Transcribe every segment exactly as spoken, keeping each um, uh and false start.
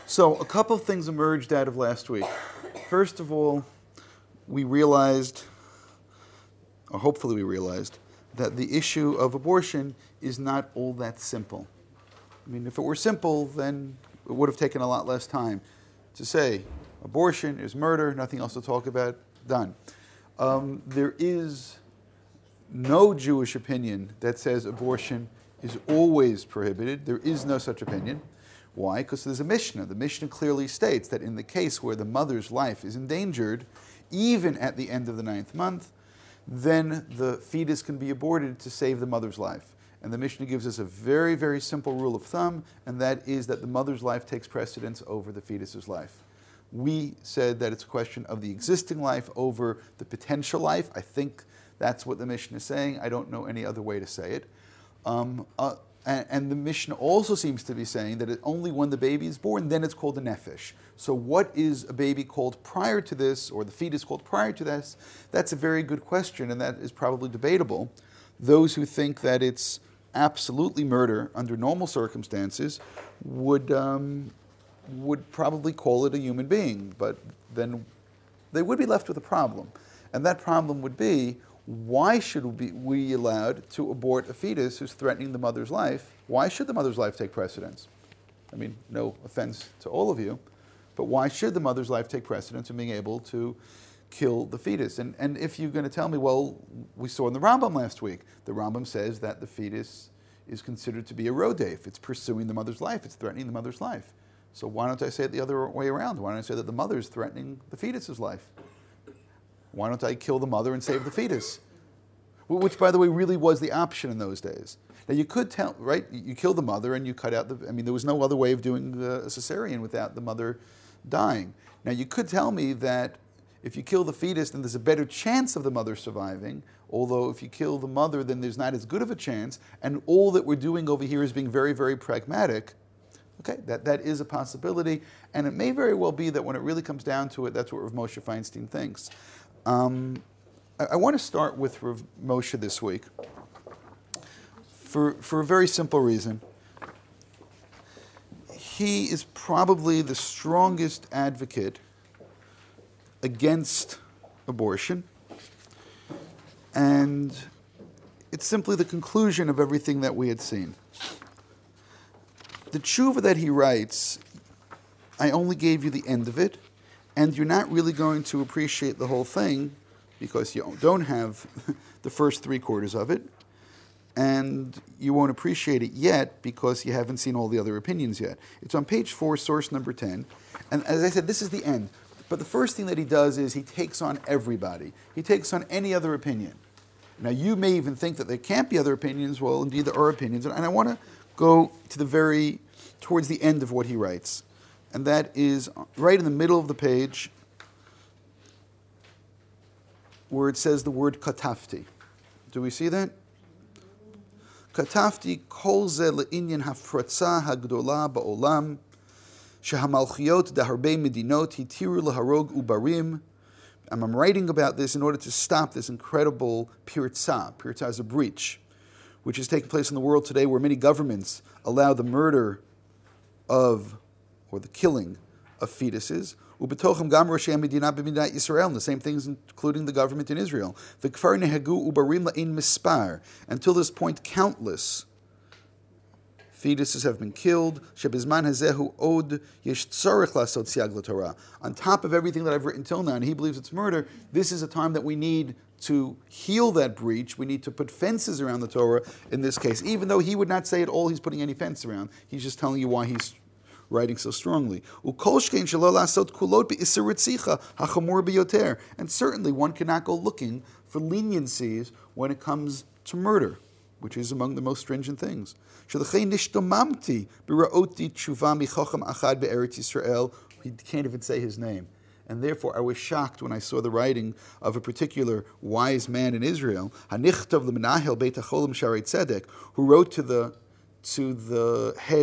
So a couple of things emerged out of last week. First of all, we realized, or hopefully we realized, that the issue of abortion is not all that simple. I mean, if it were simple, then it would have taken a lot less time to say abortion is murder, nothing else to talk about, done. Um, there is no Jewish opinion that says abortion is always prohibited. There is no such opinion. Why? Because there's a Mishnah. The Mishnah clearly states that in the case where the mother's life is endangered, even at the end of the ninth month, then the fetus can be aborted to save the mother's life. And the Mishnah gives us a very, very simple rule of thumb, and that is that the mother's life takes precedence over the fetus's life. We said that it's a question of the existing life over the potential life. I think that's what the Mishnah is saying. I don't know any other way to say it. Um, uh, and, and the Mishnah also seems to be saying that it, only when the baby is born, then it's called a nefesh. So what is a baby called prior to this, or the fetus called prior to this? That's a very good question, and that is probably debatable. Those who think that it's absolutely murder under normal circumstances would um, would probably call it a human being, but then they would be left with a problem. And that problem would be, why should we be allowed to abort a fetus who's threatening the mother's life? Why should the mother's life take precedence? I mean, no offense to all of you, but why should the mother's life take precedence in being able to kill the fetus? And, and if you're going to tell me, well, we saw in the Rambam last week, the Rambam says that the fetus is considered to be a rodef. It's pursuing the mother's life. It's threatening the mother's life. So why don't I say it the other way around? Why don't I say that the mother is threatening the fetus's life? Why don't I kill the mother and save the fetus? Which, by the way, really was the option in those days. Now, you could tell, right, you kill the mother and you cut out the, I mean, there was no other way of doing a cesarean without the mother dying. Now, you could tell me that if you kill the fetus, then there's a better chance of the mother surviving, although if you kill the mother, then there's not as good of a chance, and all that we're doing over here is being very, very pragmatic. Okay, that, that is a possibility, and it may very well be that when it really comes down to it, that's what Rav Moshe Feinstein thinks. Um, I, I want to start with Rav Moshe this week for, for a very simple reason. He is probably the strongest advocate against abortion, and it's simply the conclusion of everything that we had seen. The tshuva that he writes, I only gave you the end of it, and you're not really going to appreciate the whole thing because you don't have the first three quarters of it, and you won't appreciate it yet because you haven't seen all the other opinions yet. It's on page four, source number ten, and as I said, this is the end. But the first thing that he does is he takes on everybody. He takes on any other opinion. Now, you may even think that there can't be other opinions. Well, indeed, there are opinions. And I want to go to the very, towards the end of what he writes. And that is right in the middle of the page where it says the word katafti. Do we see that? Katafti kol ze le'inyan hafratza hagdola ba'olam shehamalchiot daharbe medinot hitiru laharog ubarim. And I'm writing about this in order to stop this incredible pirzah. Pirzah is a breach, which is taking place in the world today where many governments allow the murder of, or the killing of fetuses. Ubetochim gam roshei medina b'medinat Yisrael, and the same things including the government in Israel. V'kfar nehegu ubarim la'in mispar. Until this point, countless fetuses have been killed. Shebizman hazehu od yesh tzarich lasot siag l'Torah. On top of everything that I've written till now, and he believes it's murder, this is a time that we need to heal that breach. We need to put fences around the Torah in this case. Even though he would not say at all he's putting any fence around. He's just telling you why he's writing so strongly. And certainly one cannot go looking for leniencies when it comes to murder, which is among the most stringent things. He can't even say his name. And therefore I was shocked when I saw the writing of a particular wise man in Israel, who wrote to the to the head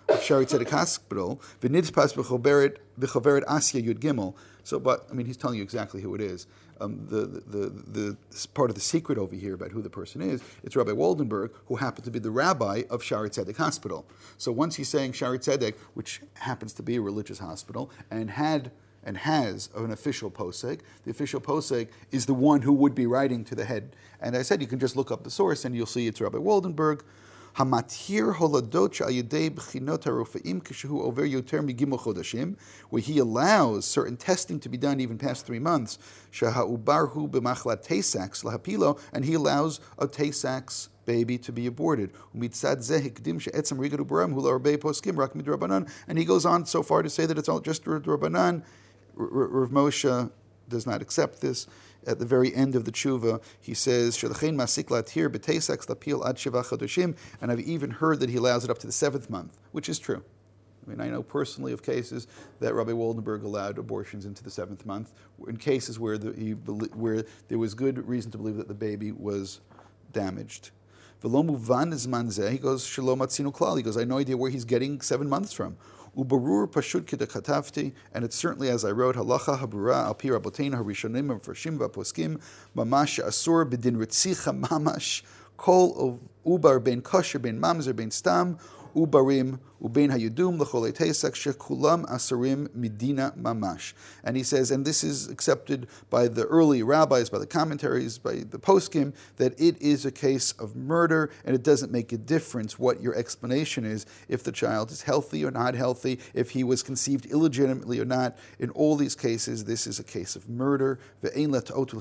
of Shari Tzedek Hospital, v'nidpas b'choveret b'choveret Asya Yud Gimel. So, but I mean, he's telling you exactly who it is. Um, the, the, the, the this part of the secret over here about who the person is, it's Rabbi Waldenberg, who happened to be the rabbi of Shari Tzedek Hospital. So once he's saying Shari Tzedek, which happens to be a religious hospital, and had and has an official posek, the official posek is the one who would be writing to the head. And I said you can just look up the source and you'll see it's Rabbi Waldenberg. Hamatir holadot sha'ayidei b'chinot harofa'im kishehu over yoter migimel chodashim, where he allows certain testing to be done even past three months. Shaha'ubarhu b'machlat Tay-Sachs lahapilo, and he allows a Tay-Sachs baby to be aborted. Umitzad zeh hikdim she'etzem rigadu baram hu la'arbei poskim rak midrabanan, and he goes on so far to say that it's all just Rabbanan. Rav Moshe does not accept this. At the very end of the tshuva, he says, "Shelachein masik latir b'Tay-Sachs lapil ad shiva chodoshim," and I've even heard that he allows it up to the seventh month, which is true. I mean, I know personally of cases that Rabbi Waldenberg allowed abortions into the seventh month, in cases where the, he, where there was good reason to believe that the baby was damaged. V'lo muvan zman zeh, he goes, "Shelo matzinu klal," he goes, "I have no idea where he's getting seven months from." Ubarur pashut kedekatavti, and it's certainly as I wrote, halacha habrura al pi raboteinu harishonim v'farshim v'poskim mamash asur b'din ritzicha mamash kol ubar ben kosher ben mamzer ben stam ubarim ubein hayudum l'cholei Tay-Sachs shekulam asarim midina mamash. And he says, and this is accepted by the early rabbis, by the commentaries, by the poskim, that it is a case of murder, and it doesn't make a difference what your explanation is, if the child is healthy or not healthy, if he was conceived illegitimately or not. In all these cases, this is a case of murder. And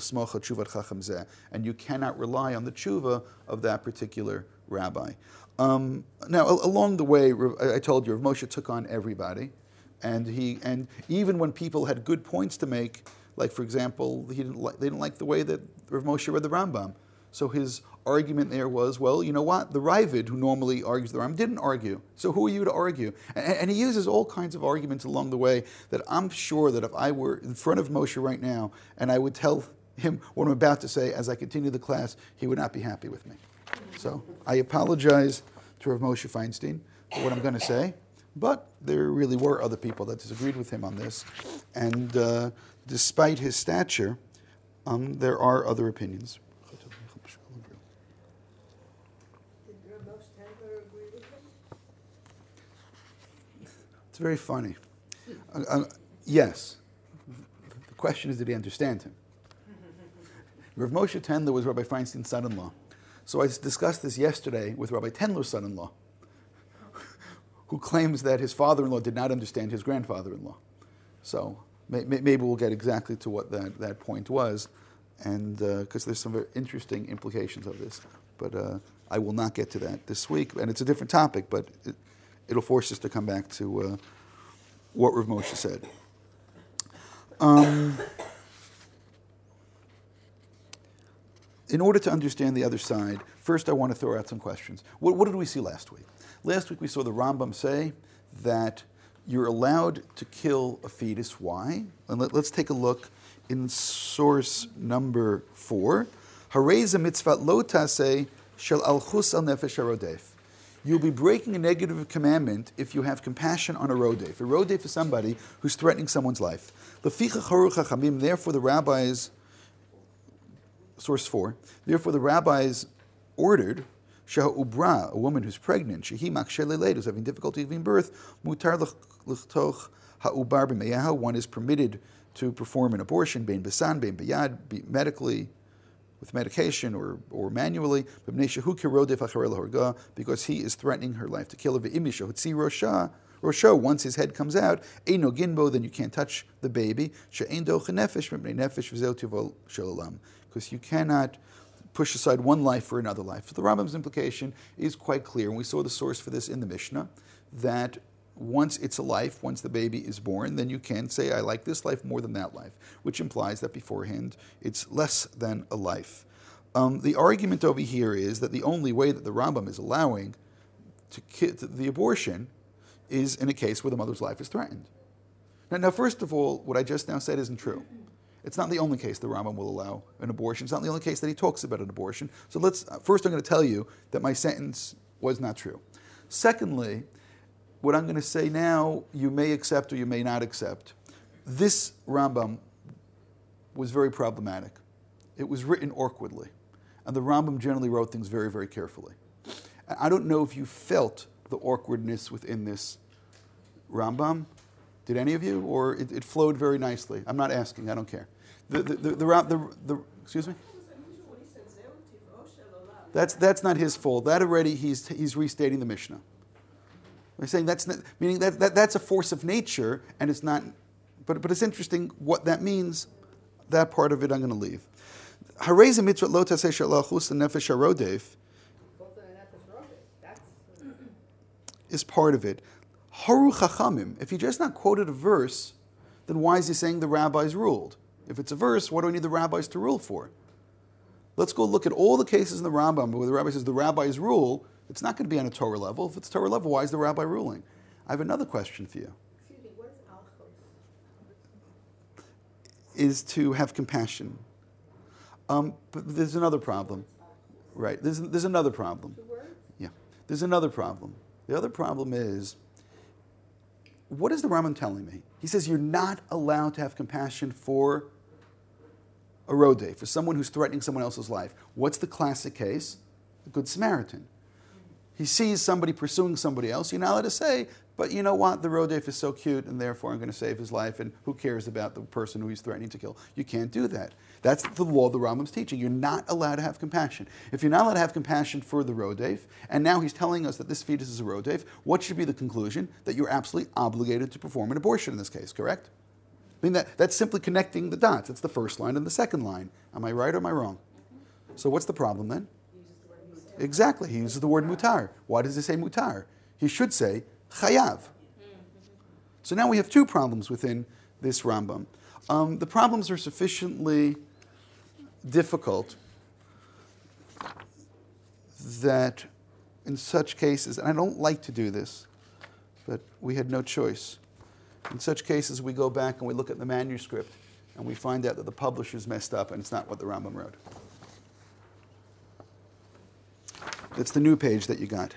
you cannot rely on the tshuva of that particular rabbi. Um, now, along the way, I told you, Rav Moshe took on everybody, and he and even when people had good points to make, like for example, he didn't like, they didn't like the way that Rav Moshe read the Rambam. So his argument there was, well, you know what? The Ravid, who normally argues the Rambam, didn't argue. So who are you to argue? And, and he uses all kinds of arguments along the way that I'm sure that if I were in front of Moshe right now and I would tell him what I'm about to say as I continue the class, he would not be happy with me. So I apologize to Rav Moshe Feinstein for what I'm going to say, but there really were other people that disagreed with him on this. And uh, despite his stature, um, there are other opinions. Did Rav Moshe Tendler agree with him? It's very funny. Uh, uh, yes. The question is, did he understand him? Rav Moshe Tendler was Rabbi Feinstein's son-in-law. So I discussed this yesterday with Rabbi Tendler's son-in-law, who claims that his father-in-law did not understand his grandfather-in-law. So may, may, maybe we'll get exactly to what that, that point was, and because uh, there's some very interesting implications of this. But uh, I will not get to that this week, and it's a different topic, but it, it'll force us to come back to uh, what Rav Moshe said. Um, In order to understand the other side, first I want to throw out some questions. What, what did we see last week? Last week we saw the Rambam say that you're allowed to kill a fetus. Why? And let, let's take a look in source number four. Hareza mitzvat lo taseh shel alchus al nefesh harodef. You'll be breaking a negative commandment if you have compassion on a rodef. A rodef is somebody who's threatening someone's life. Leficha charu chachamim, therefore the rabbis, source four, therefore the rabbis ordered Sheha Ubra, a woman who's pregnant, Shehi Makshe Leled, who's having difficulty giving birth, Mutar L'chtoch Ha'ubar B'meyaha, one is permitted to perform an abortion, Bein Besan, Bein Beyad, medically, with medication or, or manually, because he is threatening her life to kill her. Rosha, Rosha, once his head comes out, Eino Ginbo, then you can't touch the baby, because you cannot push aside one life for another life. So the Rambam's implication is quite clear, and we saw the source for this in the Mishnah, that once it's a life, once the baby is born, then you can say, I like this life more than that life, which implies that beforehand it's less than a life. Um, the argument over here is that the only way that the Rambam is allowing to ki- to the abortion is in a case where the mother's life is threatened. Now, now, first of all, what I just now said isn't true. It's not the only case the Rambam will allow an abortion. It's not the only case that he talks about an abortion. So let's, first I'm going to tell you that my sentence was not true. Secondly, what I'm going to say now, you may accept or you may not accept. This Rambam was very problematic. It was written awkwardly. And the Rambam generally wrote things very, very carefully. I don't know if you felt the awkwardness within this Rambam. Did any of you? Or it, it flowed very nicely? I'm not asking, I don't care. The, the, the, the, the, the, excuse me? That's, that's not his fault. That already, he's, he's restating the Mishnah. We're saying that's not, meaning that, that that's a force of nature, and it's not, but, but it's interesting what that means. That part of it I'm going to leave. Harei mitzvah lo taseh shalachus nefesh harodef is part of it. Haru chachamim. If he just not quoted a verse, then why is he saying the rabbis ruled? If it's a verse, what do I need the rabbis to rule for? Let's go look at all the cases in the Rambam where the rabbi says the rabbis rule. It's not going to be on a Torah level. If it's Torah level, why is the rabbi ruling? I have another question for you. Excuse me, what is alchos? Is to have compassion. Um, but there's another problem. Right, there's, there's another problem. Two words? Yeah, there's another problem. The other problem is, what is the Rambam telling me? He says you're not allowed to have compassion for a rodeh, for someone who's threatening someone else's life. What's the classic case? The Good Samaritan. He sees somebody pursuing somebody else. You're not allowed to say, but you know what? The rodef is so cute, and therefore I'm going to save his life, and who cares about the person who he's threatening to kill? You can't do that. That's the law the Rambam's teaching. You're not allowed to have compassion. If you're not allowed to have compassion for the rodef, and now he's telling us that this fetus is a rodef, what should be the conclusion? That you're absolutely obligated to perform an abortion in this case, correct? I mean, that, that's simply connecting the dots. It's the first line and the second line. Am I right or am I wrong? So what's the problem then? Exactly. He uses the word mutar. Why does he say mutar? He should say chayav. So now we have two problems within this Rambam. Um, the problems are sufficiently difficult that in such cases, and I don't like to do this, but we had no choice. In such cases, we go back and we look at the manuscript and we find out that the publisher's messed up and it's not what the Rambam wrote. That's the new page that you got.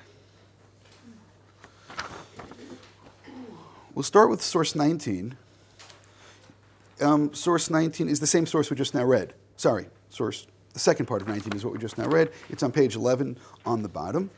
We'll start with source nineteen. Um, source nineteen is the same source we just now read. Sorry, source, the second part of nineteen is what we just now read. It's on page eleven on the bottom.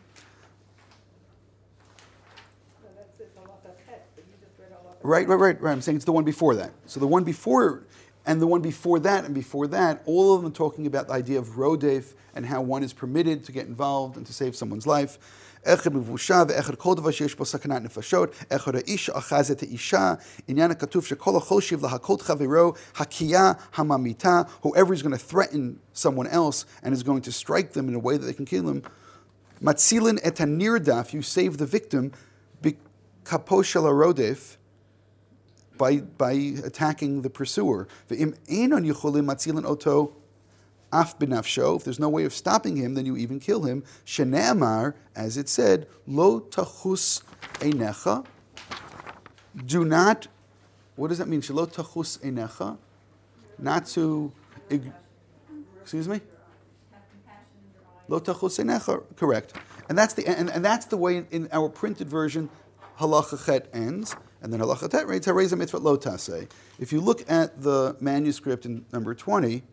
No, that's it, halacha tet, but you just read halacha. Right, right, right, right. I'm saying it's the one before that. So the one before, and the one before that, and before that, all of them are talking about the idea of rodef and how one is permitted to get involved and to save someone's life. Echad mevusha ve'echad kol davar sheyesh bo sakanat nefashot. Echad ha'isha achazet ha'isha. Inyan ha'katuv shekol ha'choshiv lahakot chaviro hakiya hamamita. Whoever is going to threaten someone else and is going to strike them in a way that they can kill them. Matzilin et hanirdaf. You save the victim. Bikapo shel harodef. By, by attacking the pursuer. Ve'im einon yicholim matzilin oto af b'nafsho. If there's no way of stopping him, then you even kill him. Shene'amar, as it said, lo tachus einecha. Do not, what does that mean? Shelo tachus einecha? Not to, excuse me? Lo tachus einecha, correct. And that's the, and, and that's the way in, in our printed version, halacha chet ends. And then halacha tet reads harei mitzvah lo taseh. If you look at the manuscript in number twenty,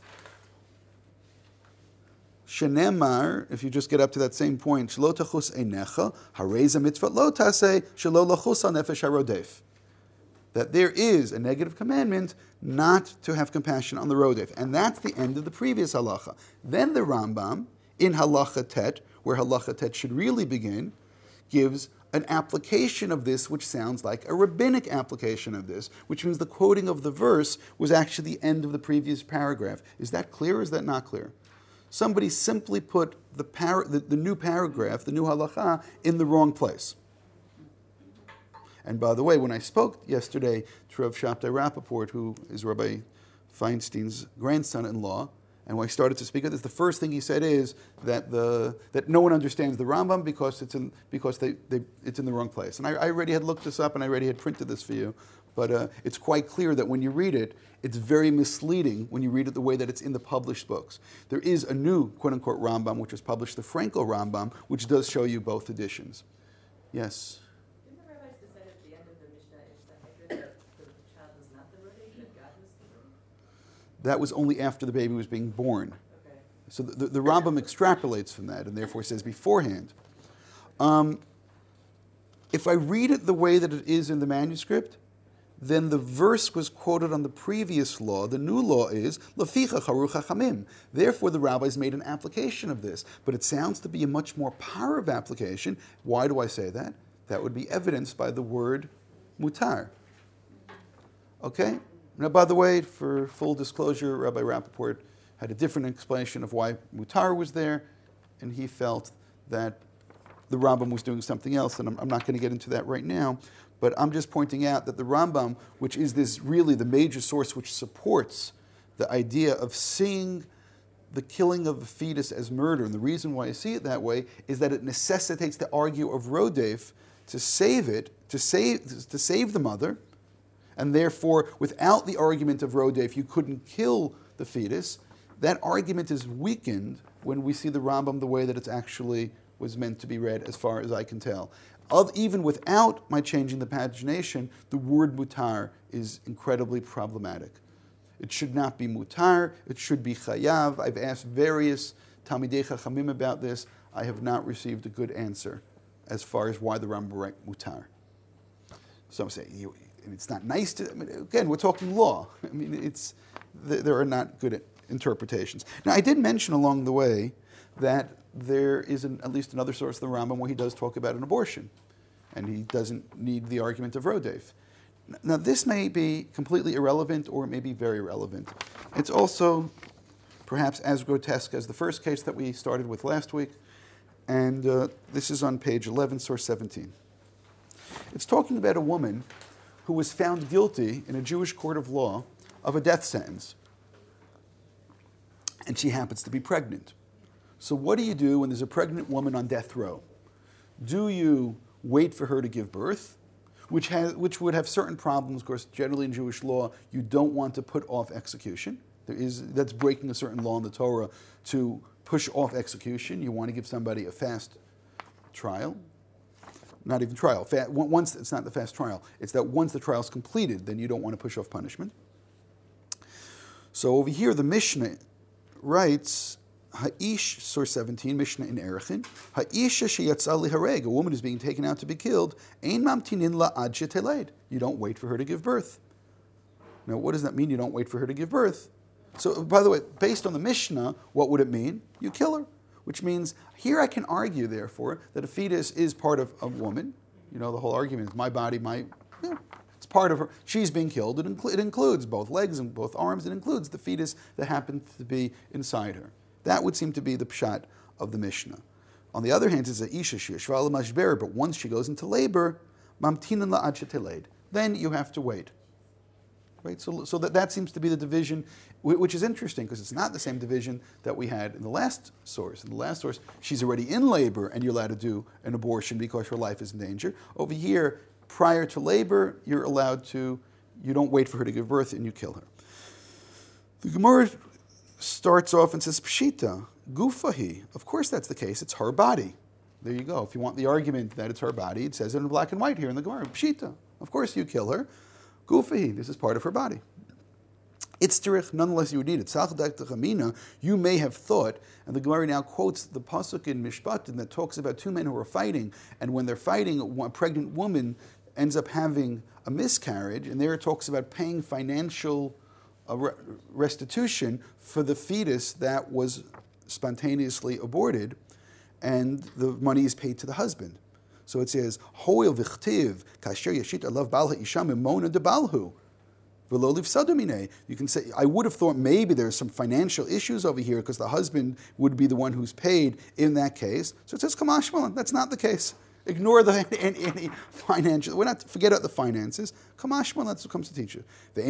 shenemar, if you just get up to that same point, shelo tachus einecha, harei mitzvah lo taseh, shelo lachus al nefesh harodef. That there is a negative commandment not to have compassion on the rodef. And that's the end of the previous halacha. Then the Rambam, in halacha tet, where halacha tet should really begin, gives an application of this which sounds like a rabbinic application of this, which means the quoting of the verse was actually the end of the previous paragraph. Is that clear or is that not clear? Somebody simply put the, par- the, the new paragraph, the new halacha, in the wrong place. And by the way, when I spoke yesterday to Rav Shabtai Rappaport, who is Rabbi Feinstein's grandson-in-law, and when I started to speak of this, the first thing he said is that the that no one understands the Rambam because it's in because they, they it's in the wrong place. And I, I already had looked this up and I already had printed this for you, but uh, it's quite clear that when you read it, it's very misleading when you read it the way that it's in the published books. There is a new quote unquote Rambam which was published, the Franco Rambam, which does show you both editions. Yes. Didn't that was only after the baby was being born. Okay. So the, the, the Rambam extrapolates from that and therefore says beforehand. Um, if I read it the way that it is in the manuscript, then the verse was quoted on the previous law. The new law is Leficha Charu Chachamim. Therefore, the rabbis made an application of this. But it sounds to be a much more powerful application. Why do I say that? That would be evidenced by the word mutar. Okay? Now, by the way, for full disclosure, Rabbi Rappaport had a different explanation of why mutar was there, and he felt that the Rambam was doing something else, and I'm, I'm not going to get into that right now. But I'm just pointing out that the Rambam, which is this really the major source which supports the idea of seeing the killing of a fetus as murder, and the reason why I see it that way is that it necessitates the argue of Rodef to save it, to save, to save the mother, and therefore, without the argument of Rodef, you couldn't kill the fetus. That argument is weakened when we see the Rambam the way that it's actually was meant to be read, as far as I can tell. Of, even without my changing the pagination, the word mutar is incredibly problematic. It should not be mutar, it should be chayav. I've asked various Talmidei Chachamim about this. I have not received a good answer as far as why the Rambam wrote mutar. Some say you, it's not nice to, I mean, again, we're talking law. I mean, it's, there are not good interpretations. Now, I did mention along the way that there is an, at least another source of the Rambam where he does talk about an abortion, and he doesn't need the argument of Rodef. Now, this may be completely irrelevant, or it may be very relevant. It's also perhaps as grotesque as the first case that we started with last week, and uh, this is on page eleven, source seventeen. It's talking about a woman who was found guilty in a Jewish court of law of a death sentence, and she happens to be pregnant. So what do you do when there's a pregnant woman on death row? Do you wait for her to give birth, which has, which would have certain problems? Of course, generally in Jewish law, you don't want to put off execution. There is, that's breaking a certain law in the Torah to push off execution. You want to give somebody a fast trial. Not even trial. Fa- once it's not the fast trial. It's that once the trial is completed, then you don't want to push off punishment. So over here, the Mishnah writes, Ha'ish, source seventeen, Mishnah in Erechin, Ha'isha sheyatzah lihareg, a woman is being taken out to be killed, ein mamtinin la ad sheteled. You don't wait for her to give birth. Now, what does that mean, you don't wait for her to give birth? So, by the way, based on the Mishnah, what would it mean? You kill her. Which means, here I can argue, therefore, that a fetus is part of a woman. You know, the whole argument is my body, my, yeah, it's part of her. She's being killed. It, incl- it includes both legs and both arms. It includes the fetus that happens to be inside her. That would seem to be the pshat of the Mishnah. On the other hand, it's a isha sheyeshva mashber, but once she goes into labor, mamtinan la'ad sheteled, then you have to wait. Right? So, so that, that seems to be the division, which is interesting because it's not the same division that we had in the last source. In the last source, she's already in labor and you're allowed to do an abortion because her life is in danger. Over here, prior to labor, you're allowed to, you don't wait for her to give birth and you kill her. The Gemara starts off and says, Pshita, gufahi. Of course that's the case. It's her body. There you go. If you want the argument that it's her body, it says it in black and white here in the Gemara. Pshita. Of course you kill her. Gufahi. This is part of her body. It's terich, nonetheless you would need it. You may have thought, and the Gemara now quotes the pasuk in Mishpatim that talks about two men who are fighting, and when they're fighting, a pregnant woman ends up having a miscarriage, and there it talks about paying financial uh, restitution for the fetus that was spontaneously aborted, and the money is paid to the husband. So it says, Hoil v'chtiv kasher yashit alav bal ha'isha mimona de balhu. You can say, I would have thought maybe there's some financial issues over here because the husband would be the one who's paid in that case. So it says, Kamashmalan, that's not the case. Ignore the any, any financial, we're not, forget about the finances. Kamashmalan, that's what comes to teach you.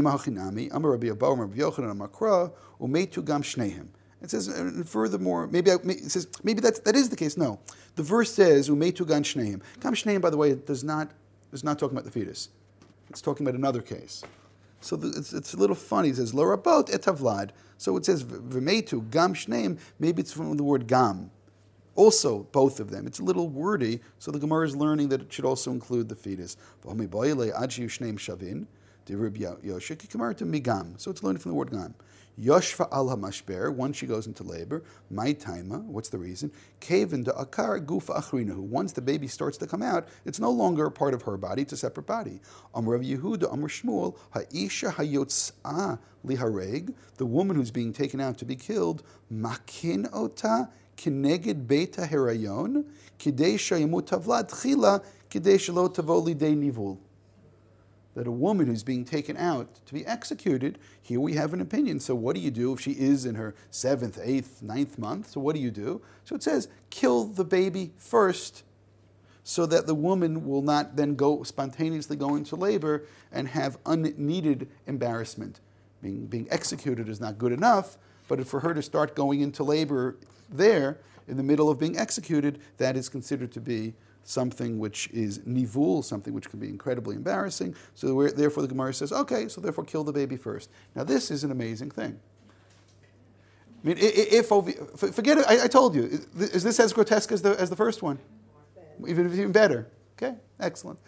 It says, and furthermore, maybe I, it says maybe that that is the case. No, the verse says "Umeitu gan shneim." Gam shneim, by the way, does not is not talking about the fetus. It's talking about another case. So the, it's, it's a little funny. It says "Lo rabot et havlad." So it says "V'meitu gam shneim." Maybe it's from the word "gam." Also, both of them. It's a little wordy. So the Gemara is learning that it should also include the fetus. Dirib Yosha Kikamarta Migam. So it's learned from the word Gam. Yoshva al hamashber, once she goes into labor, my taima, what's the reason? Kaven da akar gufa achrinahu. Once the baby starts to come out, it's no longer a part of her body, it's a separate body. Amr Rav Yehuda, Amr Shmuel, ha'isha hayotzah lihareg, the woman who's being taken out to be killed, makin ota kineged beta herayon, kidei shayamut tavlad chila, kidei shelo tavo lidei nivul. That a woman who's being taken out to be executed, here we have an opinion. So what do you do if she is in her seventh, eighth, ninth month? So what do you do? So it says, kill the baby first so that the woman will not then go spontaneously go into labor and have unneeded embarrassment. Being, being executed is not good enough, but for her to start going into labor there, in the middle of being executed, that is considered to be something which is nivul, something which can be incredibly embarrassing. So we're, therefore the Gemara says, okay, so therefore kill the baby first. Now this is an amazing thing. I mean, if, if forget it, I, I told you, is this as grotesque as the, as the first one? Even, even better. Okay, excellent.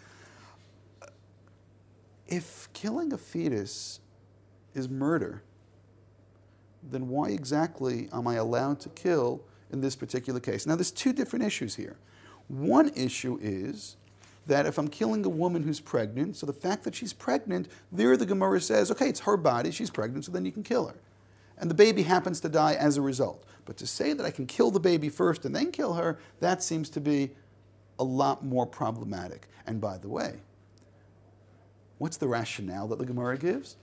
If killing a fetus is murder, then why exactly am I allowed to kill in this particular case? Now there's two different issues here. One issue is that if I'm killing a woman who's pregnant, so the fact that she's pregnant, there the Gemara says, okay, it's her body, she's pregnant, so then you can kill her. And the baby happens to die as a result. But to say that I can kill the baby first and then kill her, that seems to be a lot more problematic. And by the way, what's the rationale that the Gemara gives?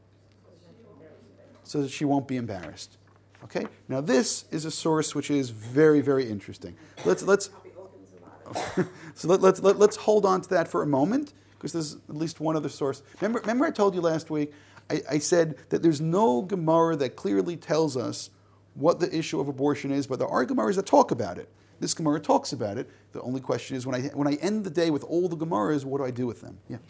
So that she won't be embarrassed. Okay? Now this is a source which is very, very interesting. Let's let's so let, let's let, let's hold on to that for a moment, because there's at least one other source. Remember, remember I told you last week, I, I said that there's no Gemara that clearly tells us what the issue of abortion is, but there are Gemaras that talk about it. This Gemara talks about it. The only question is, when I when I end the day with all the Gemaras, what do I do with them? Yeah.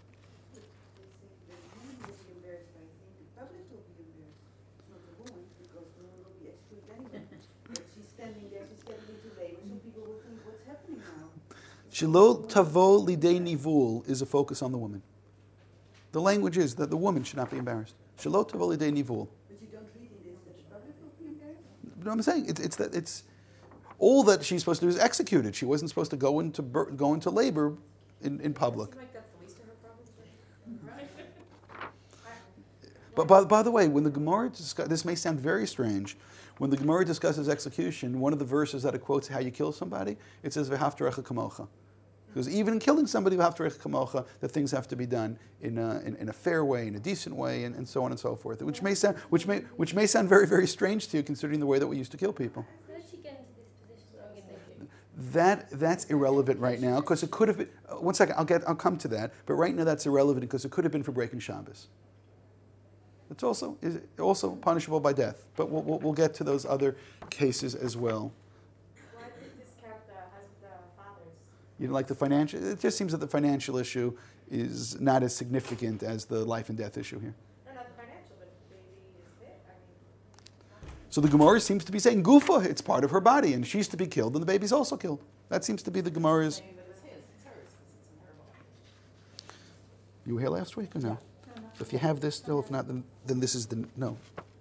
Shelo tavo lidei nivul is a focus on the woman. The language is that the woman should not be embarrassed. Shelo tavo lidei nivul. But you don't read it as the public will be embarrassed? No, I'm saying it's, it's that it's all that she's supposed to do is executed. She wasn't supposed to go into bir- go into labor in, in public. Like that's the least of her problems, right? But by, by the way, when the Gemara discuss, this may sound very strange. When the Gemara discusses execution, one of the verses that it quotes how you kill somebody, it says v'haftarecha kamocha. Because even in killing somebody, v'haftarecha kamocha, that things have to be done in a, in, in a fair way, in a decent way, and, and so on and so forth. Which may sound which may which may sound very, very strange to you, considering the way that we used to kill people. How did she get into this position? That that's irrelevant right now, because it could have been. Uh, one second, I'll get I'll come to that. But right now, that's irrelevant because it could have been for breaking Shabbos. It's also is also punishable by death. But we'll, we'll, we'll get to those other cases as well. Why did you discount the husband, the fathers? You know, like the financial. It just seems that the financial issue is not as significant as the life and death issue here. No, not the financial, but the baby is there. I mean, So the Gemara seems to be saying Gufa, it's part of her body, and she's to be killed, and the baby's also killed. That seems to be the Gemara's. saying that it's his, it's hers, because it's in her body. You were here last week or no? So if you have this still, if not, then, then this is the no.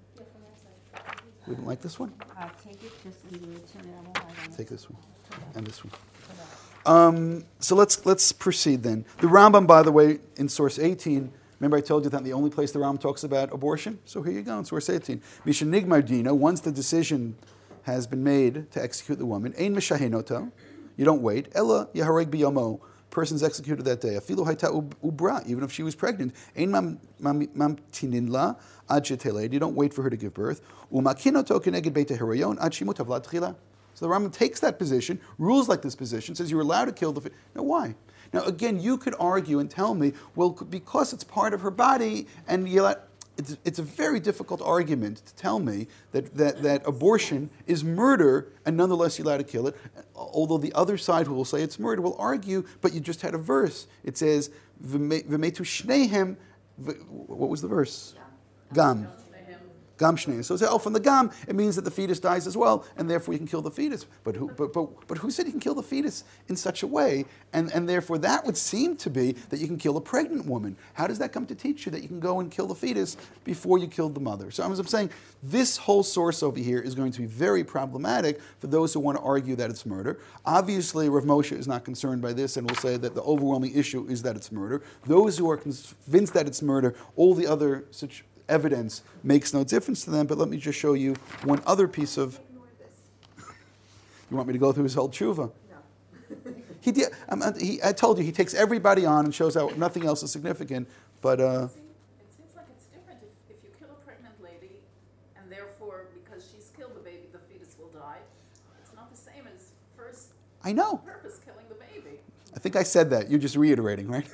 We don't like this one? I'll take it, just leave it to them. Take this one and this one. Um, so let's let's proceed then. The Rambam, by the way, in source eighteen, remember I told you that the only place the Rambam talks about abortion? So here you go in source eighteen. Misha Nigmar Dina, once the decision has been made to execute the woman, Ein Mishahenoto, you don't wait, Ella Yahareg Biyomo, person's executed that day. Afilu Haita Ubra, even if she was pregnant, Ein Mamtinin La, Ad Sheteled, you don't wait for her to give birth. Umakinoto Keneged Beita Herayon, Ad Shimut Avlat Tchila. So the Rambam takes that position, rules like this position, says you're allowed to kill the... Now why? Now again, you could argue and tell me, well, because it's part of her body, and you let, it's, it's a very difficult argument to tell me that, that, that abortion is murder, and nonetheless you're allowed to kill it. Although the other side who will say it's murder will argue, but you just had a verse. It says, V'metu shnehem, what was the verse? Gam. Gam Shnei. So say, oh, from the Gam, it means that the fetus dies as well, and therefore you can kill the fetus. But who, but, but, but who said you can kill the fetus in such a way? And, and therefore that would seem to be that you can kill a pregnant woman. How does that come to teach you that you can go and kill the fetus before you killed the mother? So as I'm saying, this whole source over here is going to be very problematic for those who want to argue that it's murder. Obviously, Rav Moshe is not concerned by this and will say that the overwhelming issue is that it's murder. Those who are convinced that it's murder, all the other such evidence makes no difference to them, but let me just show you one other piece of... Ignore this. You want me to go through his whole tshuva? No. He did, um, uh, he, I told you, he takes everybody on and shows how nothing else is significant, but... Uh, See, it seems like it's different if, if you kill a pregnant lady and therefore, because she's killed the baby, the fetus will die. It's not the same as first I know. purpose killing the baby. I think I said that. You're just reiterating, right?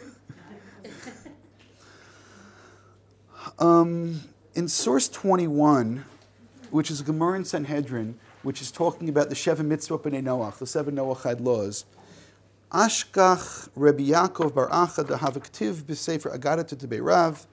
Um, in source twenty-one, which is a Gemara in Sanhedrin, which is talking about the Sheva Mitzvah B'nai Noach, the seven Noachide laws, Ashkach Rabbi Yaakov Bar Acha the Havaktiv B'Sefer Agadah to Rav.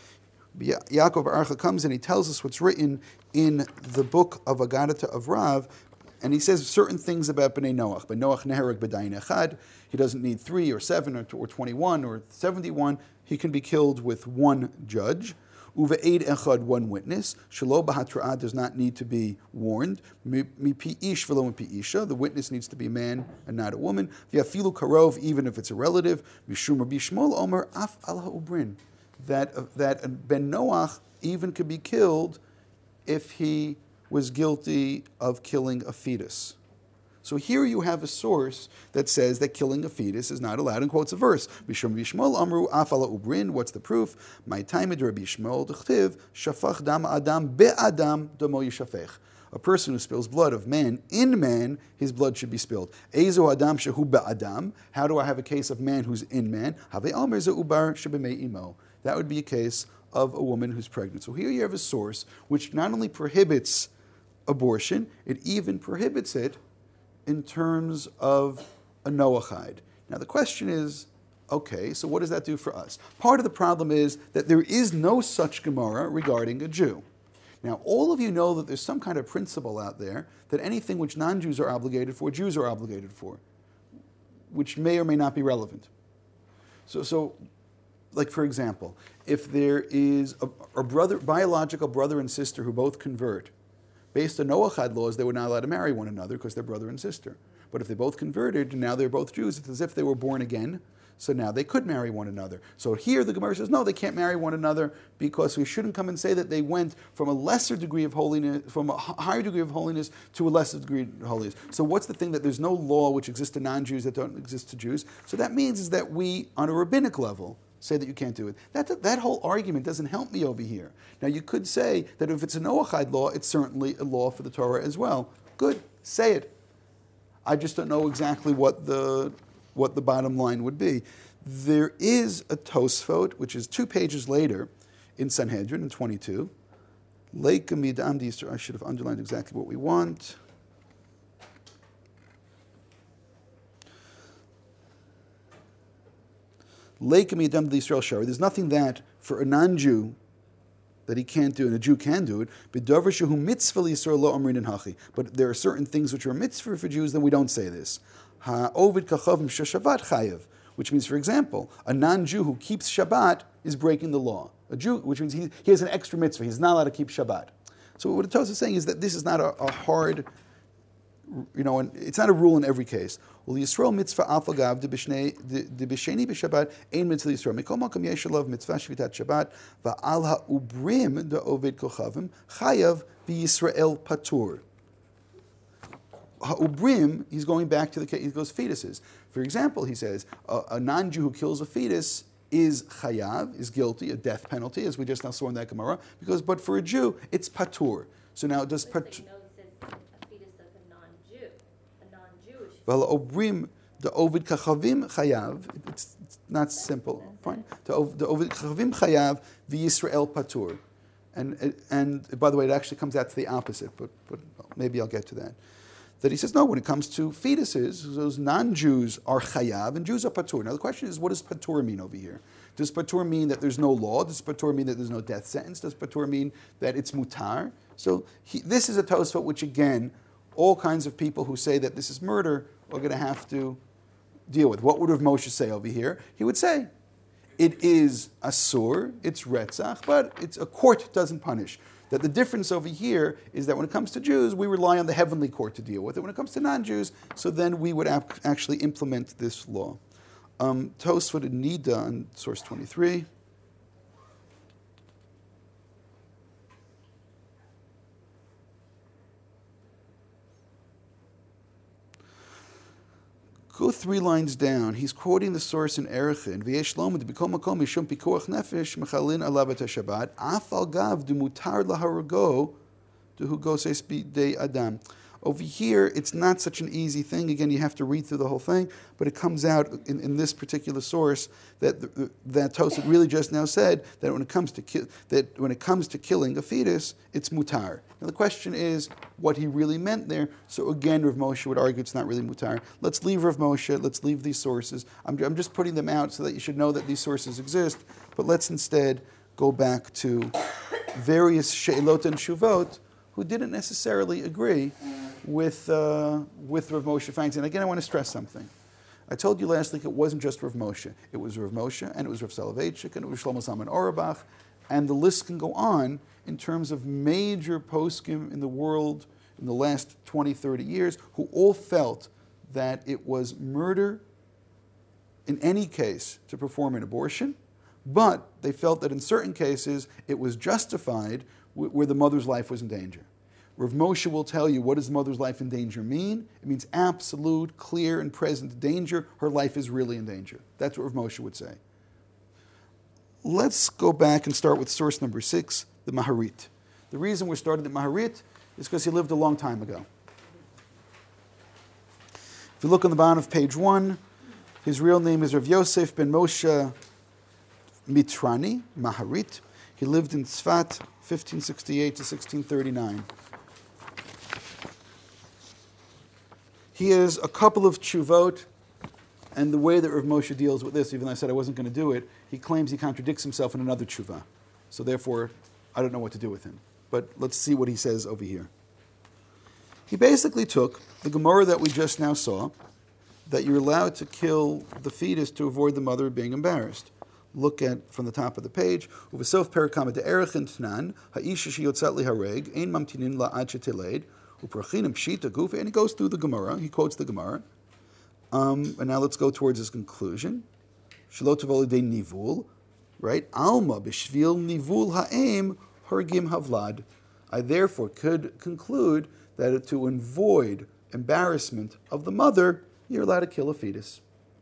Yaakov Bar Acha comes and he tells us what's written in the book of Agadah of Rav, and he says certain things about B'nai Noach. B'nai Noach Nehereg B'dayin Echad. He doesn't need three or seven or, or twenty-one or seventy-one. He can be killed with one judge. Uve'ed echad, one witness. Shelo b'hatra'ah does not need to be warned. Mipi ish v'lo mipi isha. The witness needs to be a man and not a woman. V'afilu karov, even if it's a relative. Mishum Rabbi Shmuel Omer af al ha'ubrin. That uh, that Ben Noach even could be killed if he was guilty of killing a fetus. So here you have a source that says that killing a fetus is not allowed, and quotes a verse. Mishum Bishmol Amru Afala Ubrin. What's the proof? My time at Rabbi Shmuel D'chtiv Shafach Dam Adam Be'Adam Damo Yishafech. A person who spills blood of man in man, his blood should be spilled. Ezo Adam Shehu Be'Adam. How do I have a case of man who's in man? Have Almer Zeubar Shebemei Imo. That would be a case of a woman who's pregnant. So here you have a source which not only prohibits abortion, it even prohibits it in terms of a Noachide. Now the question is, okay, so what does that do for us? Part of the problem is that there is no such Gemara regarding a Jew. Now all of you know that there's some kind of principle out there that anything which non-Jews are obligated for, Jews are obligated for, which may or may not be relevant. So, so like for example, if there is a, a brother, biological brother and sister who both convert, based on Noachide laws, they were not allowed to marry one another because they're brother and sister. But if they both converted, and now they're both Jews, it's as if they were born again, so now they could marry one another. So here the Gemara says, no, they can't marry one another because we shouldn't come and say that they went from a lesser degree of holiness, from a higher degree of holiness to a lesser degree of holiness. So what's the thing that there's no law which exists to non-Jews that don't exist to Jews? So that means is that we, on a rabbinic level, say that you can't do it. That, that whole argument doesn't help me over here. Now you could say that if it's a Noachide law, it's certainly a law for the Torah as well. Good, say it. I just don't know exactly what the what the bottom line would be. There is a Tosfot, which is two pages later in Sanhedrin in twenty-two. I should have underlined exactly what we want. There's nothing that for a non-Jew that he can't do, and a Jew can do it. But there are certain things which are mitzvah for Jews, then we don't say this. Which means, for example, a non-Jew who keeps Shabbat is breaking the law. A Jew, which means he, he has an extra mitzvah. He's not allowed to keep Shabbat. So what the Tosfos is saying is that this is not a, a hard, you know, and it's not a rule in every case. Well, Yisrael mitzvah afagav de b'sheni b'Shabbat ein mitzvah Yisrael. Mikol makom yesh alav mitzvah shvitat Shabbat va'al ha'ubrim de oved kochavim chayav v'Yisrael patur. Ha'ubrim, he's going back to the case, he goes fetuses. For example, he says, a, a non-Jew who kills a fetus is chayav, is guilty, a death penalty, as we just now saw in that Gemara, because, but for a Jew, it's patur. So now does patur... Well, obrim the ovid kachavim chayav. It's, it's not simple. Fine. The ovid kachavim chayav v'Yisrael patur, and and by the way, it actually comes out to the opposite. But but maybe I'll get to that. that he says, no, when it comes to fetuses, those non-Jews are chayav and Jews are patur. Now the question is, what does patur mean over here? Does patur mean that there's no law? Does patur mean that there's no death sentence? Does patur mean that it's mutar? So he, this is a Tosfot which, again, all kinds of people who say that this is murder are going to have to deal with. What would Rav Moshe say over here? He would say, it is asur, it's retzach, but it's a court doesn't punish. That the difference over here is that when it comes to Jews, we rely on the heavenly court to deal with it. When it comes to non-Jews, so then we would ap- actually implement this law. Um, Tosfot and Nida on source twenty-three. Go three lines down. He's quoting the source in Erechin. V'yesh lomid b'kol makom mishum pikuach nefesh mechalin alav et Shabbat afal gav du mutar laharago du hu goses b'dei adam. Over here, it's not such an easy thing. Again, you have to read through the whole thing, but it comes out in, in this particular source that the, that Tosfot really just now said that when it comes to ki- that when it comes to killing a fetus, it's mutar. Now the question is what he really meant there. So again, Rav Moshe would argue it's not really mutar. Let's leave Rav Moshe. Let's leave these sources. I'm, I'm just putting them out so that you should know that these sources exist. But let's instead go back to various she'elot and shuvot who didn't necessarily agree with uh, with Rav Moshe Feinstein. Again, I want to stress something. I told you last week it wasn't just Rav Moshe. It was Rav Moshe, and it was Rav Soloveitchik, and it was Shlomo Zalman Auerbach, and the list can go on in terms of major poskim in the world in the last twenty, thirty years who all felt that it was murder in any case to perform an abortion, but they felt that in certain cases it was justified w- where the mother's life was in danger. Rav Moshe will tell you, what does the mother's life in danger mean? It means absolute, clear, and present danger. Her life is really in danger. That's what Rav Moshe would say. Let's go back and start with source number six, the Maharit. The reason we're starting at Maharit is because he lived a long time ago. If you look on the bottom of page one, his real name is Rav Yosef ben Moshe Mitrani, Maharit. He lived in Tzfat, fifteen sixty-eight to sixteen thirty-nine. He has a couple of tshuvot, and the way that Rav Moshe deals with this, even though I said I wasn't going to do it, he claims he contradicts himself in another tshuva. So therefore, I don't know what to do with him. But let's see what he says over here. He basically took the Gemara that we just now saw, that you're allowed to kill the fetus to avoid the mother being embarrassed. Look at from the top of the page. Uvesof perakama de'erechin tnan ha'isha sheyotzat lihareg ein mamtinin la'ad sheteled u'prachinim pshita gufa. And he goes through the Gemara. He quotes the Gemara. Um, and now let's go towards his conclusion. Shelo tavol lidei nivul, right? Alma b'shvil nivul ha'em hergim havlad. I therefore could conclude that to avoid embarrassment of the mother, you're allowed to kill a fetus.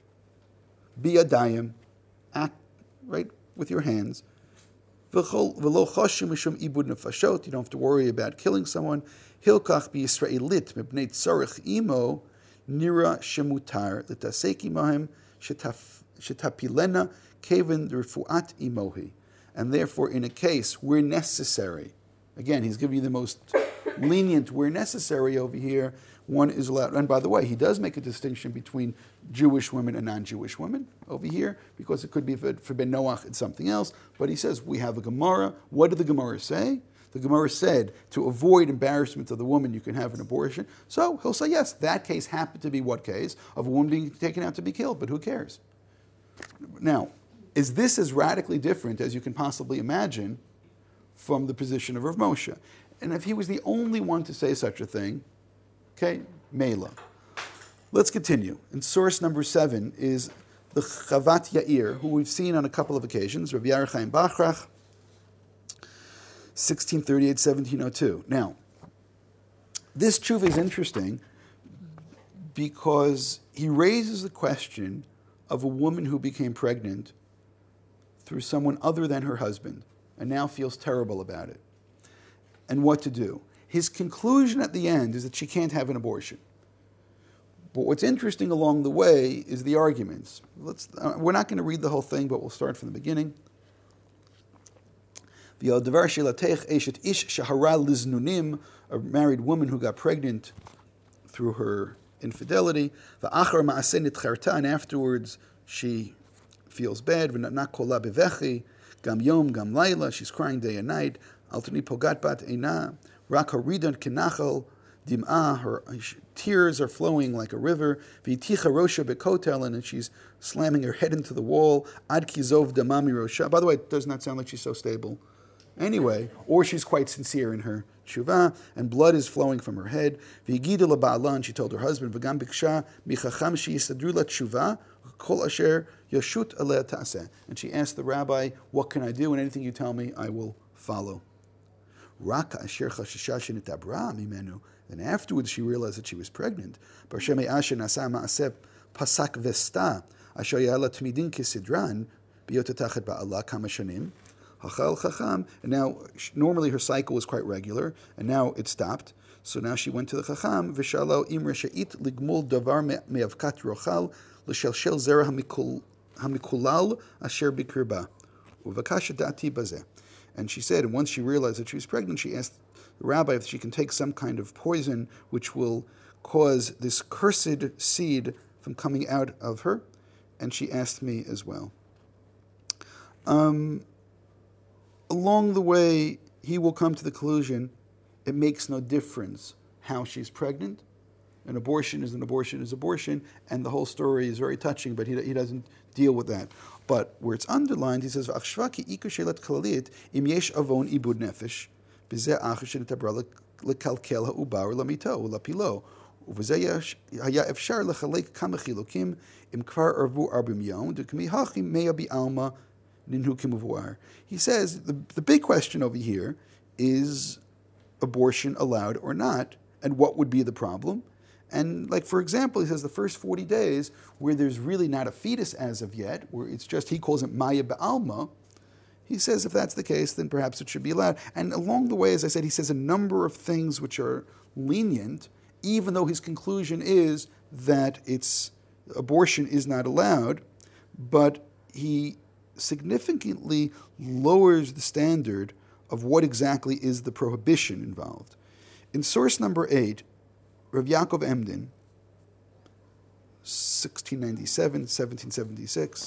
Biyadayim, act right with your hands. V'lo chashim mishum ibud nefashot. You don't have to worry about killing someone. Hilkach b'Yisraelit mibnei tzarich imo nira shemutar l'taseki mahem shetapilena kevin refuat imohi. And therefore, in a case where necessary, again, he's giving you the most lenient where necessary over here, one is allowed. And by the way, he does make a distinction between Jewish women and non-Jewish women over here, because it could be for, for Ben Noach and something else. But he says, we have a Gemara. What did the Gemara say? The Gemara said, to avoid embarrassment of the woman, you can have an abortion. So he'll say, yes, that case happened to be what case? Of a woman being taken out to be killed, but who cares? Now, is this as radically different as you can possibly imagine from the position of Rav Moshe? And if he was the only one to say such a thing, okay, Mela. Let's continue. And source number seven is the Chavat Yair, who we've seen on a couple of occasions, Rav Yair Chaim Bachrach, sixteen thirty-eight to seventeen oh two. Now, this tshuva is interesting because he raises the question of a woman who became pregnant through someone other than her husband and now feels terrible about it, and what to do. His conclusion at the end is that she can't have an abortion. But what's interesting along the way is the arguments. Let's, uh, we're not going to read the whole thing, but we'll start from the beginning. A married woman who got pregnant through her infidelity. V'achar ma'aseh nitcharta, and afterwards she feels bad. V'natna kola bevechi, gam yom, gam laila, she's crying day and night. Altani pogat bat eina, rak haridan kinachal, dim'ah, her tears are flowing like a river. V'iticha rosha bekotel, and she's slamming her head into the wall. Ad kizov damami rosha. By the way, it does not sound like she's so stable. Anyway, or she's quite sincere in her tshuva, and blood is flowing from her head. V'yigida laba'ala, and she told her husband, v'gam biksha michacham sheyisadru la tshuva, kol asher yashut aleh ta'aseh. And she asked the rabbi, what can I do? And anything you tell me, I will follow. Raka asher chashasha shenitabra mimenu. Then afterwards she realized that she was pregnant. Barshemei asher nasa ma'aseh pasak vesta, asher ya'ala tmidin kisidran, biyot tachet ba'ala kama shanim. Hachal Chacham, and now normally her cycle was quite regular, and now it stopped. So now she went to the Chacham, V'shalo im resha'it ligmul davar me'avkat rochal l'shelshel zera hamikulal asher bikirba uvakasha dati bazeh. And she said, and once she realized that she was pregnant, she asked the rabbi if she can take some kind of poison which will cause this cursed seed from coming out of her, and she asked me as well. Um. Along the way, he will come to the conclusion it makes no difference how she's pregnant. An abortion is an abortion is abortion, and the whole story is very touching, but he, he doesn't deal with that. But where it's underlined, he says, "V'achshva ki iku shelat kalalit im yesh avon ibud nefesh b'zeh achar shenetabra lekalkel ha'ubar lamito ulapilo uv'zeh haya efshar lechalek kama chilukim im kvar arvu arbim yom d'kmi hachim meya bi'alma." He says the, the big question over here is abortion allowed or not, and what would be the problem? And like, for example, he says the first forty days where there's really not a fetus as of yet, where it's just, he calls it maya be'alma, he says if that's the case, then perhaps it should be allowed. And along the way, as I said, he says a number of things which are lenient, even though his conclusion is that it's abortion is not allowed, but he significantly lowers the standard of what exactly is the prohibition involved. In source number eight, Rav Yaakov Emden, sixteen ninety-seven, seventeen seventy-six,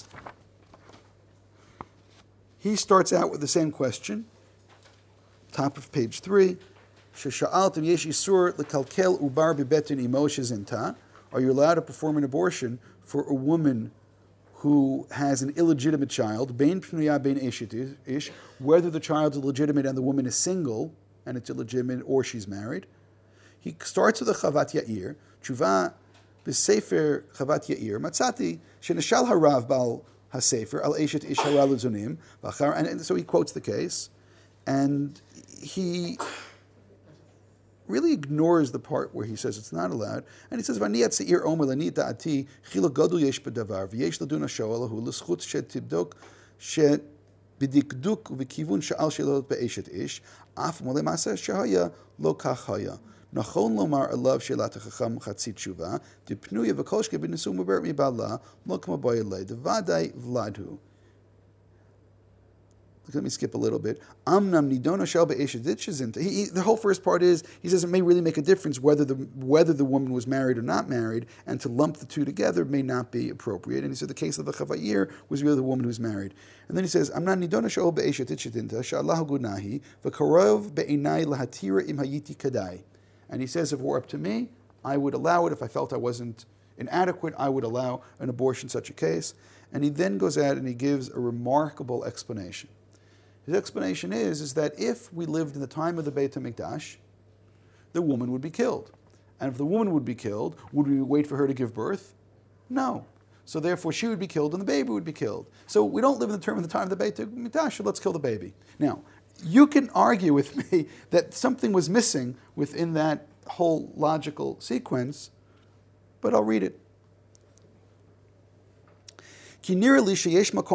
he starts out with the same question, top of page three, Shesha'altem yesh isur lekalkel ubar bebetin imo shezinta. Are you allowed to perform an abortion for a woman who has an illegitimate child, bein pnuya bein eshet ish, whether the child is legitimate and the woman is single and it's illegitimate, or she's married? He starts with a Chavat Yair, Tshuva b'Sefer Chavat Yair, Matzati shenashal harav bal hasefer al eshet ish hara lezunim, and so he quotes the case, and he really ignores the part where he says it's not allowed, and he says, "V'niyat seir omer laniyat da'ati chiluk gadol yesh b'davar v'yesh ladun ha'shoel hu l'schut shetibdok shet b'dikduk v'kivun sha'al shelot be'eshet ish af mole ma'aseh shehaya lo kach haya nachon lomar alav shelat hachacham chatzit tshuva dipnuya v'kolshke b'nesum uberet mibala lo kama boyelei devadai vladhu." Let me skip a little bit. Amnam nidona shel be'eshet ditchizint. He, the whole first part is, he says it may really make a difference whether the whether the woman was married or not married, and to lump the two together may not be appropriate. And he said the case of the Chavayir was really the woman who was married. And then he says, Amnam nidona shel be'eshet ditchizinta sha'allahu gunahi v'karov be'inai lahatira im hayiti kadai. And he says, if it were up to me, I would allow it. If I felt I wasn't inadequate, I would allow an abortion in such a case. And he then goes out and he gives a remarkable explanation. His explanation is, is that if we lived in the time of the Beit HaMikdash, the woman would be killed. And if the woman would be killed, would we wait for her to give birth? No. So therefore she would be killed and the baby would be killed. So we don't live in the term of the time of the Beit HaMikdash, so let's kill the baby. Now, you can argue with me that something was missing within that whole logical sequence, but I'll read it. She, she was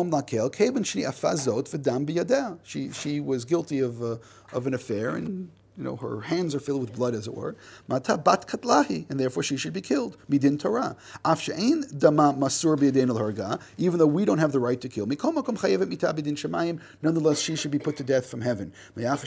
guilty of, uh, of an affair, and you know, her hands are filled with blood, as it were. Mata bat katlahi, and therefore she should be killed. Midin Torah. Af she'ein dama masur b'yadein l'harga, even though we don't have the right to kill. Mikol makom chayevet mita b'din shemayim, nonetheless she should be put to death from heaven. Because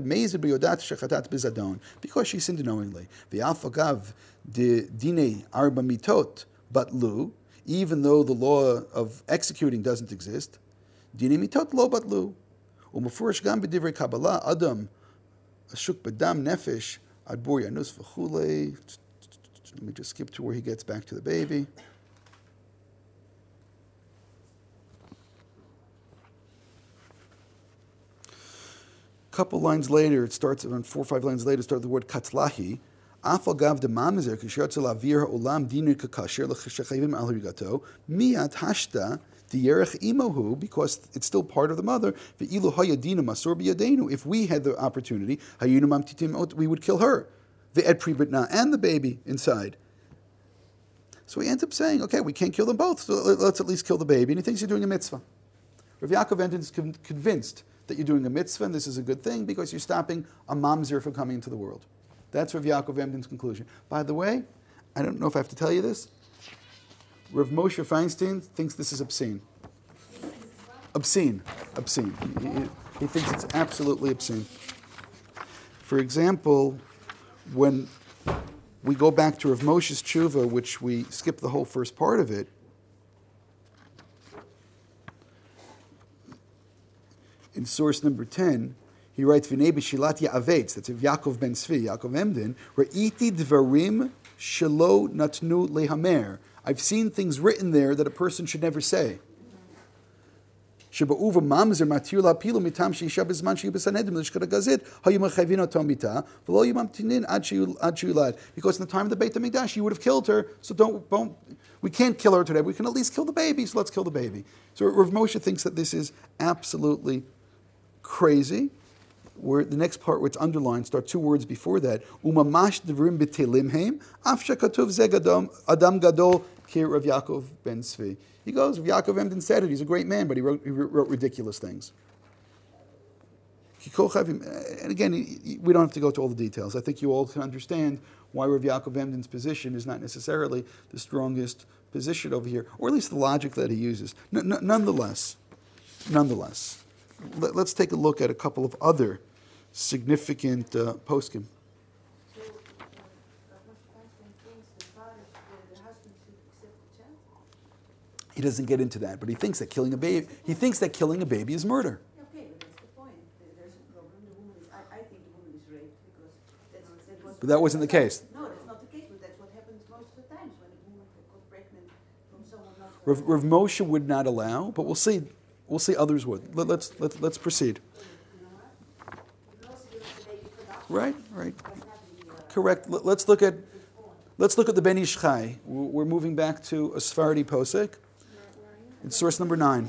she sinned knowingly. V'af agav de dine arba mitot batlu, even though the law of executing doesn't exist. Dine mitot lo batlu. Umufurish gam b'divrei Kabbalah adam ashuk bedam nefesh adbur yanus v'chulei. Let me just skip to where he gets back to the baby. A couple lines later, it starts around four or five lines later. It starts with the word katlahi. Afal gav de mamizer kishayotze lavir olam dinu kakasher l'cheshachayvim al harigato miyat hashta diyerech imohu, because it's still part of the mother. Ve'ilu hayadinu masur biyadenu. If we had the opportunity, hayinu mamtitim ot, we would kill her. Ve'ed pribitna, and the baby inside. So he ends up saying, okay, we can't kill them both, so let's at least kill the baby. And he thinks you're doing a mitzvah. Rav Yaakov Emden is con- convinced that you're doing a mitzvah, and this is a good thing because you're stopping a mamzer from coming into the world. That's Rav Yaakov Emden's conclusion. By the way, I don't know if I have to tell you this, Rav Moshe Feinstein thinks this is obscene. Obscene. Obscene. He, he, he thinks it's absolutely obscene. For example, when we go back to Rav Moshe's tshuva, which we skip the whole first part of it, in source number ten, he writes, V'nei b'shilat ya'avetz, that's of Yaakov ben Tzvi, Yaakov Emden, Ra'iti dvarim shelo natnu lehamer. I've seen things written there that a person should never say. Sheba'uva mamzer matir lapilu mitam sheisha bezman sheyu besanedim l'shkara gazit hayu mechayvin otam mita v'lo yumamtinin ad sheyulad. Because in the time of the Beit HaMikdash, you would have killed her, so don't, don't, we can't kill her today, we can at least kill the baby, so let's kill the baby. So Rav Moshe thinks that this is absolutely crazy. Where the next part, where it's underlined, start two words before that. Umamash devrim b'telim heim afsha katuv zeg adam adam gadol ki Rav Yaakov ben Tzvi. He goes, Rav Yaakov Emden said it. He's a great man, but he wrote he wrote ridiculous things. And again, we don't have to go to all the details. I think you all can understand why Rav Yaakov Emden's position is not necessarily the strongest position over here, or at least the logic that he uses. N- n- nonetheless, nonetheless. Let's take a look at a couple of other significant uh, poskim. So, uh, Rav Feinstein thinks the father, the, the husband should accept the child? He doesn't get into that, but he thinks that killing a baby, he thinks that killing a baby is murder. Okay, but that's the point. There- There's a problem. The woman is, I, I think the woman is raped because that's, that was... But that wasn't the case. No, that's not the case, but that's what happens most of the times when a woman got pregnant from someone not... Rav, Rav Moshe would not allow, but we'll see. We'll see others would. Let, let's let's let's proceed. Right, right. Correct. Let, let's look at let's look at the Ben Ish Chai. We're we're moving back to a Sephardi posek. It's source number nine.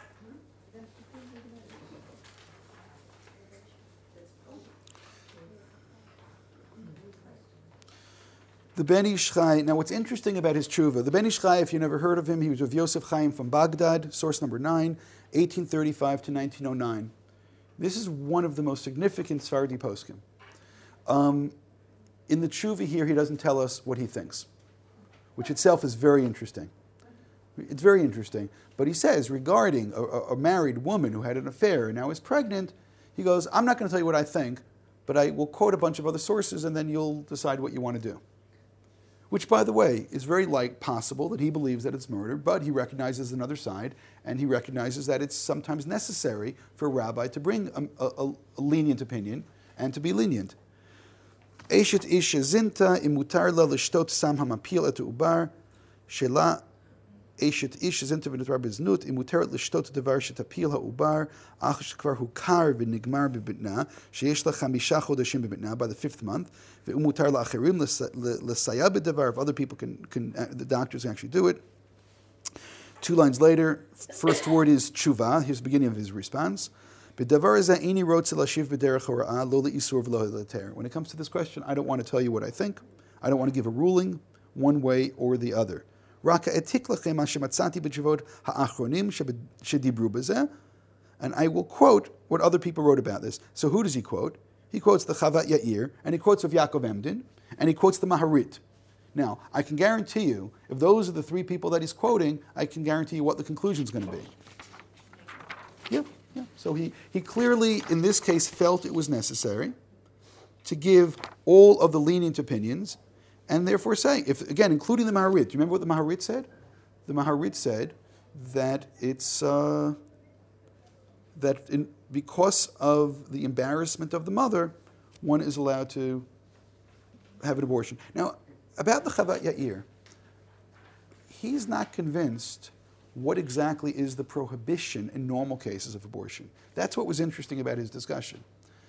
The Ben Ish Chai. Now, what's interesting about his tshuva, the Ben Ish Chai, if you never heard of him, he was with Yosef Chaim from Baghdad, source number nine, eighteen thirty-five to nineteen oh nine. This is one of the most significant Sephardi poskim. Um, in the tshuva here, he doesn't tell us what he thinks, which itself is very interesting. It's very interesting. But he says, regarding a, a married woman who had an affair and now is pregnant, he goes, I'm not going to tell you what I think, but I will quote a bunch of other sources and then you'll decide what you want to do. Which, by the way, is very like possible that he believes that it's murder, but he recognizes another side, and he recognizes that it's sometimes necessary for a rabbi to bring a, a, a lenient opinion and to be lenient. Eshet isha zinta imutar la l'shtot sam hamapil et ubar shela eshet isha zinta v'netar beznut imutar l'shtot devar shetapil ha'ubar ach shekvar hukar v'nigmar b'bitna sheyesh la chamisha chodashim b'bitna by the fifth month v'umutar la'acherim l'saya b'devar if other people can, can uh, the doctors can actually do it. Two lines later, first word is tshuva. Here's the beginning of his response. When it comes to this question, I don't want to tell you what I think. I don't want to give a ruling one way or the other. And I will quote what other people wrote about this. So who does he quote? he quotes the Chavat Yair, and he quotes of Yaakov Emden, and he quotes the Maharit. Now, I can guarantee you, if those are the three people that he's quoting, I can guarantee you what the conclusion is going to be. Yeah, yeah. So he, he clearly, in this case, felt it was necessary to give all of the lenient opinions, and therefore say, if again, including the Maharit. Do you remember what the Maharit said? The Maharit said that it's uh, that in, because of the embarrassment of the mother, one is allowed to have an abortion. Now, about the Chavat Yair, he's not convinced what exactly is the prohibition in normal cases of abortion. That's what was interesting about his discussion.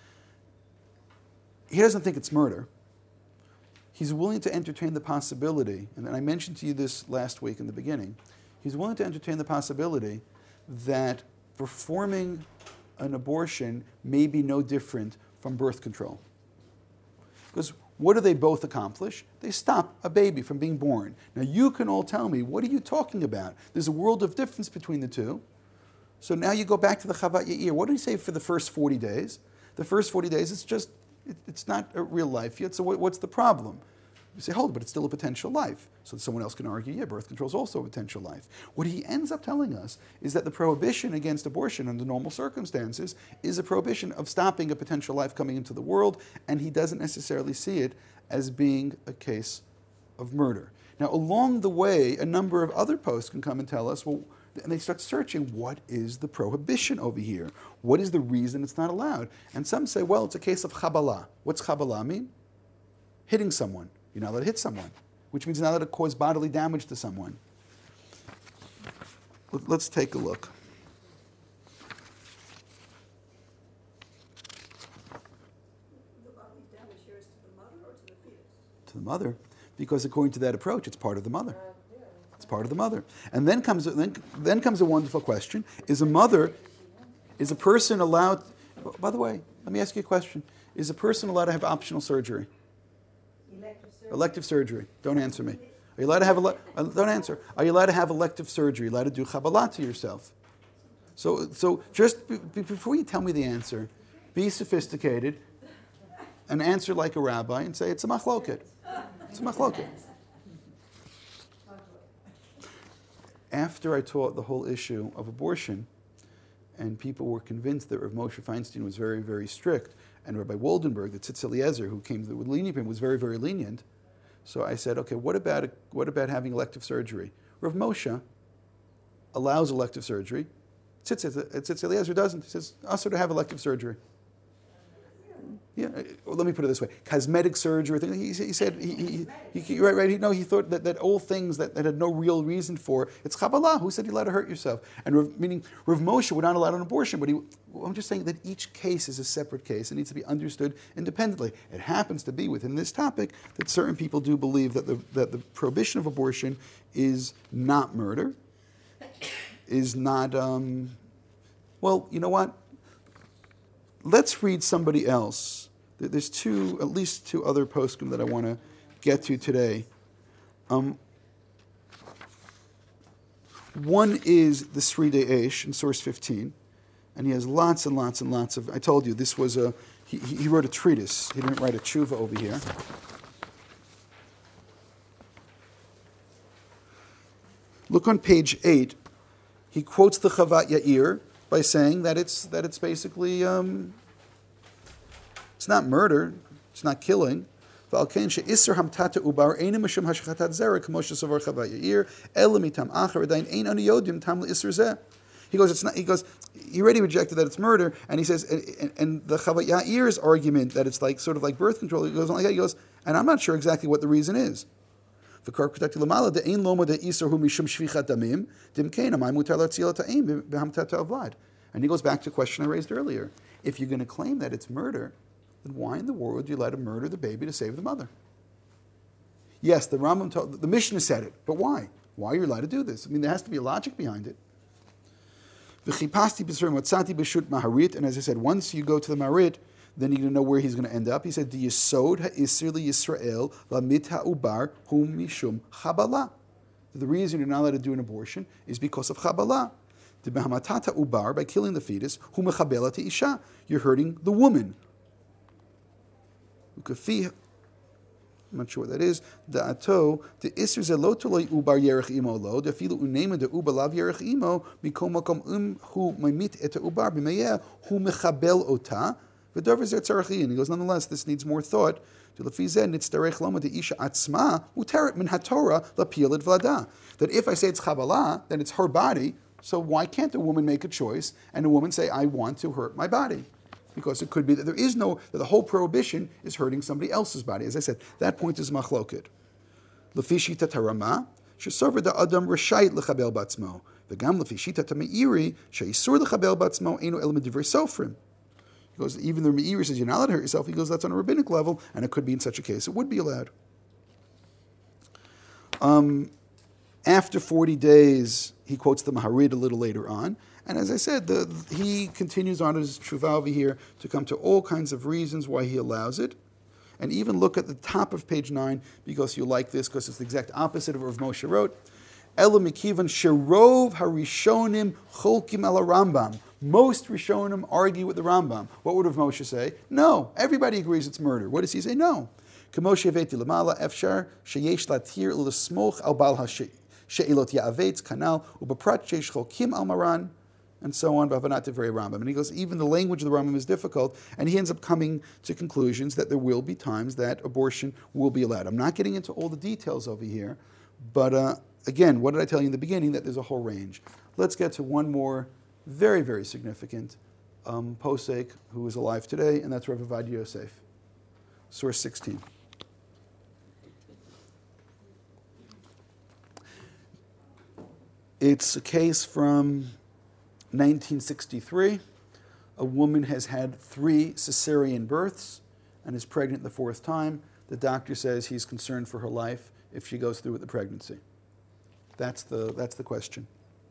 He doesn't think it's murder. He's willing to entertain the possibility, and I mentioned to you this last week in the beginning, he's willing to entertain the possibility that performing an abortion may be no different from birth control. Because what do they both accomplish? They stop a baby from being born. Now you can all tell me, what are you talking about? There's a world of difference between the two. So now you go back to the Chavat Yair. What did he say for the first forty days? The first forty days, it's just, it, it's not a real life yet, so what, what's the problem? You say, hold it, but it's still a potential life. So someone else can argue, yeah, birth control is also a potential life. What he ends up telling us is that the prohibition against abortion under normal circumstances is a prohibition of stopping a potential life coming into the world, and he doesn't necessarily see it as being a case of murder. Now, along the way, a number of other posts can come and tell us, well, and they start searching, what is the prohibition over here? What is the reason it's not allowed? And some say, well, it's a case of Chabalah. What's Chabalah mean? Hitting someone. You're not allowed to hit someone, which means you're not allowed to cause bodily damage to someone. Let's take a look. The bodily damage here is to the mother or to the fetus? To the mother, because according to that approach, it's part of the mother. It's part of the mother. And then comes then, then comes a wonderful question: is a mother, is a person allowed? By the way, let me ask you a question: is a person allowed to have optional surgery? Elective surgery. Elective surgery. Don't answer me. Are you allowed to have ele- uh, don't answer. Are you allowed to have elective surgery? Allowed to do Chabalah to yourself? So, so just be, be, before you tell me the answer, be sophisticated and answer like a rabbi and say it's a machloket. It's a machloket. After I taught the whole issue of abortion, and people were convinced that Rav Moshe Feinstein was very, very strict, and Rabbi Waldenberg, the Tzitz Eliezer, who came with lenient, was very, very lenient. So I said, okay, what about what about having elective surgery? Rav Moshe allows elective surgery. Tzitz, Tzitz Eliezer doesn't. He says, also to have elective surgery. Yeah, well, let me put it this way: cosmetic surgery. He, he said, he, he, he, right, right. He, no, he thought that, that all things that, that had no real reason for it's Chabalah. Who said you're allowed to hurt yourself? And Rav, meaning Rav Moshe would not allow an abortion, but he. I'm just saying that each case is a separate case. It needs to be understood independently. It happens to be within this topic that certain people do believe that the that the prohibition of abortion is not murder, is not. Um, well, you know what? Let's read somebody else. There's two, at least two other poskim that I want to get to today. Um, one is the Sridei Eish in source fifteen, and he has lots and lots and lots of. I told you this was a. He, he wrote a treatise. He didn't write a tshuva over here. Look on page eight. He quotes the Chavat Yair by saying that it's that it's basically um, it's not murder, it's not killing. He goes, it's not. He goes. He already rejected that it's murder, and he says, and, and the Chavat Yair's argument that it's like sort of like birth control. He goes like that. He goes, and I'm not sure exactly what the reason is. And he goes back to a question I raised earlier. If you're going to claim that it's murder, then why in the world would you let him murder the baby to save the mother? Yes, the Rambam told, the Mishnah said it, but why? Why are you allowed to do this? I mean, there has to be a logic behind it. And as I said, once you go to the Marit, then you're going to know where he's going to end up. He said, "The Yisod ha'isir liYisrael lamit ha'ubar hum mishum Chabalah." The reason you're not allowed to do an abortion is because of Chabalah. The behamatata ubar, by killing the fetus, hu mechabela isha, you're hurting the woman. ukafi. I'm not sure what that is. Da'ato, the isr zelotoloi ubar yerech imo lo, the filu unema de uba lav yerech imo, mikom makom um hu mamit et ubar b'meyeh hu mechabel ota, v'dover zer tzarachin. He goes, nonetheless, this needs more thought. To lefizeh nitzdarech loma de isha atzma uteret min haTorah lapilad vlada. That if I say it's chabalah, then it's her body. So why can't a woman make a choice and a woman say, I want to hurt my body? Because it could be that there is no, that the whole prohibition is hurting somebody else's body. As I said, that point is machloket. Lefishita tarama, shesover da adam reshait lechabel batzmo, v'gam lefishita tameiri, sheisur lechabel batzmo, eno el medivre sofrim. He goes, even the Meiri says you're not allowed to hurt yourself. He goes, that's on a rabbinic level, and it could be in such a case. It would be allowed. Um, after forty days, he quotes the Maharid a little later on. And as I said, the, he continues on his tshuva over here to come to all kinds of reasons why he allows it. And even look at the top of page nine, because you like this, because it's the exact opposite of what Rav Moshe wrote. Ela mikivan sherov harishonim cholkim ala Rambam. Most Rishonim argue with the Rambam. What would Rav Moshe say? No. Everybody agrees it's murder. What does he say? No. K'moshe veti lamala efshar sheyesh latir l'smoch al bal she'ilot ya'avetz kanal ubaprat sheyesh cholkim al maran, and so on, B'avanat Divrei Rambam. And he goes, even the language of the Rambam is difficult, and he ends up coming to conclusions that there will be times that abortion will be allowed. I'm not getting into all the details over here, but uh, again, what did I tell you in the beginning? That there's a whole range. Let's get to one more very, very significant um, posek who is alive today, and that's Rav Ovadia Yosef. Source sixteen. It's a case from nineteen sixty-three. A woman has had three cesarean births and is pregnant the fourth time. The doctor says he's concerned for her life if she goes through with the pregnancy. That's the, that's the question.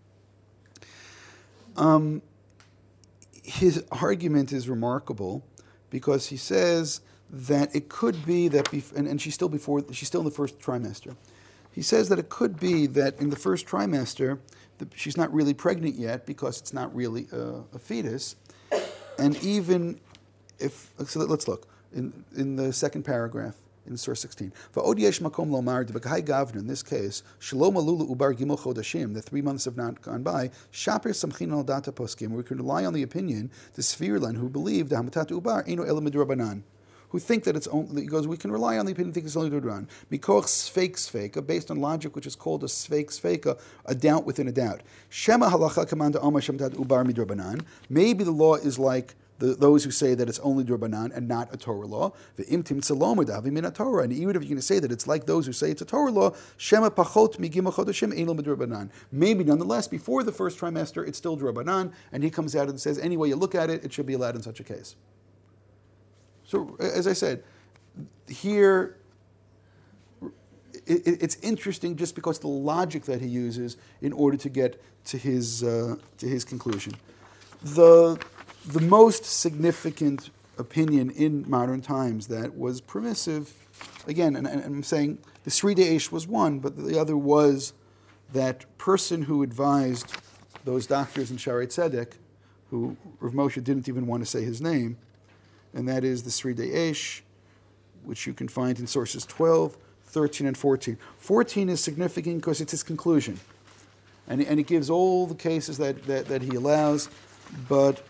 Um, his argument is remarkable because he says that it could be that, bef- and, and she's still before, she's still in the first trimester. He says that it could be that in the first trimester, the, she's not really pregnant yet because it's not really a, a fetus. And even if, so let's look, in, in the second paragraph, in source sixteen. In this case, the three months have not gone by, we can rely on the opinion, the Svirlan, who believe, who think that it's only, he goes, we can rely on the opinion, think it's only Duran. Mikoch sfeik sfeika, based on logic, which is called a sfeik sfeika, a doubt within a doubt. Shema halacha kamanda omar shemtat ubar midrabanan. Maybe the law is like the, those who say that it's only Drabanan and not a Torah law. Ve'imtim tzalom davi min Torah. And even if you're going to say that it's like those who say it's a Torah law, shema pachot migimah chodashim ein lo midrabanan. Maybe nonetheless, before the first trimester, it's still Drabanan, and he comes out and says, any way you look at it, it should be allowed in such a case. So, as I said, here, it, it's interesting just because the logic that he uses in order to get to his uh, to his conclusion. The the most significant opinion in modern times that was permissive, again, and, and I'm saying the Sri Deish was one, but the other was that person who advised those doctors in Shaarei Tzedek, who Rav Moshe didn't even want to say his name, and that is the Sri Deish, which you can find in sources twelve, thirteen, and fourteen. fourteen is significant because it's his conclusion. And, and it gives all the cases that, that, that he allows, but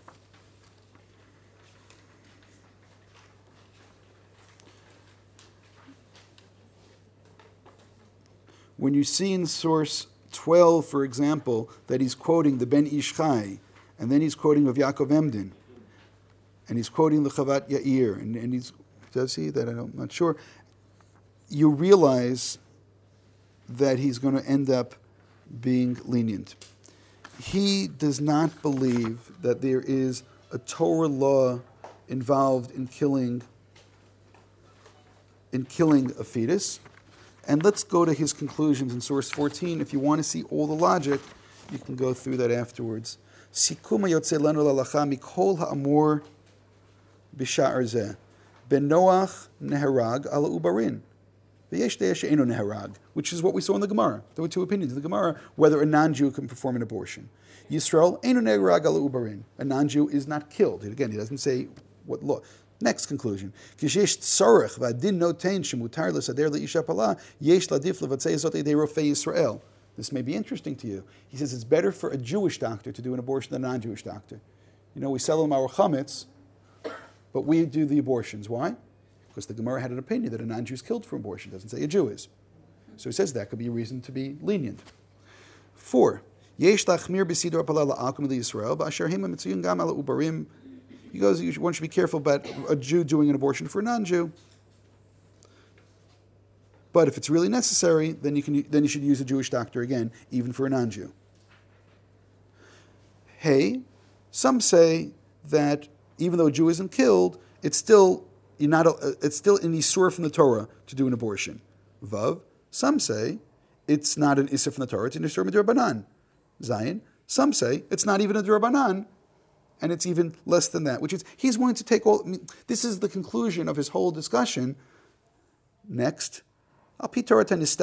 when you see in source twelve, for example, that he's quoting the Ben Ish Chai, and then he's quoting of Yaakov Emden, and he's quoting the Chavat Yair, and, and he's, does he? That I'm not sure. You realize that he's going to end up being lenient. He does not believe that there is a Torah law involved in killing in killing a fetus. And let's go to his conclusions in source fourteen. If you want to see all the logic, you can go through that afterwards. Sikuma yotze lanu lalacha mikol ha'amur b'sha'ar zeh. Ben Noach neharag ala ubarin. V'yesh de'eh she'eno neharag, which is what we saw in the Gemara. There were two opinions in the Gemara whether a non-Jew can perform an abortion. Yisrael eno neharag ala ubarin. A non-Jew is not killed. Again, he doesn't say what law. Next conclusion. Kishesh tzorech v'adin notein shemutar l'sader le'isha pala yesh ladif levatzei zot edei rofei Yisrael. This may be interesting to you. He says it's better for a Jewish doctor to do an abortion than a non-Jewish doctor. You know, we sell them our chametz, but we do the abortions. Why? Because the Gemara had an opinion that a non-Jew is killed for abortion. It doesn't say a Jew is. So he says that could be a reason to be lenient. Four. Yesh lachmir b'sidor pala la'akum Yisrael ba'asher hema mitzuyun gam ala ubarim. He goes, one should be careful about a Jew doing an abortion for a non-Jew. But if it's really necessary, then you can then you should use a Jewish doctor again, even for a non-Jew. Hey, some say that even though a Jew isn't killed, it's still you're not a, it's still an isur from the Torah to do an abortion. Vav. Some say it's not an isur from the Torah; it's an isur midrabanan. Zayin. Some say it's not even a drabanan, and it's even less than that. Which is he's willing to take all. I mean, this is the conclusion of his whole discussion. Next. He goes based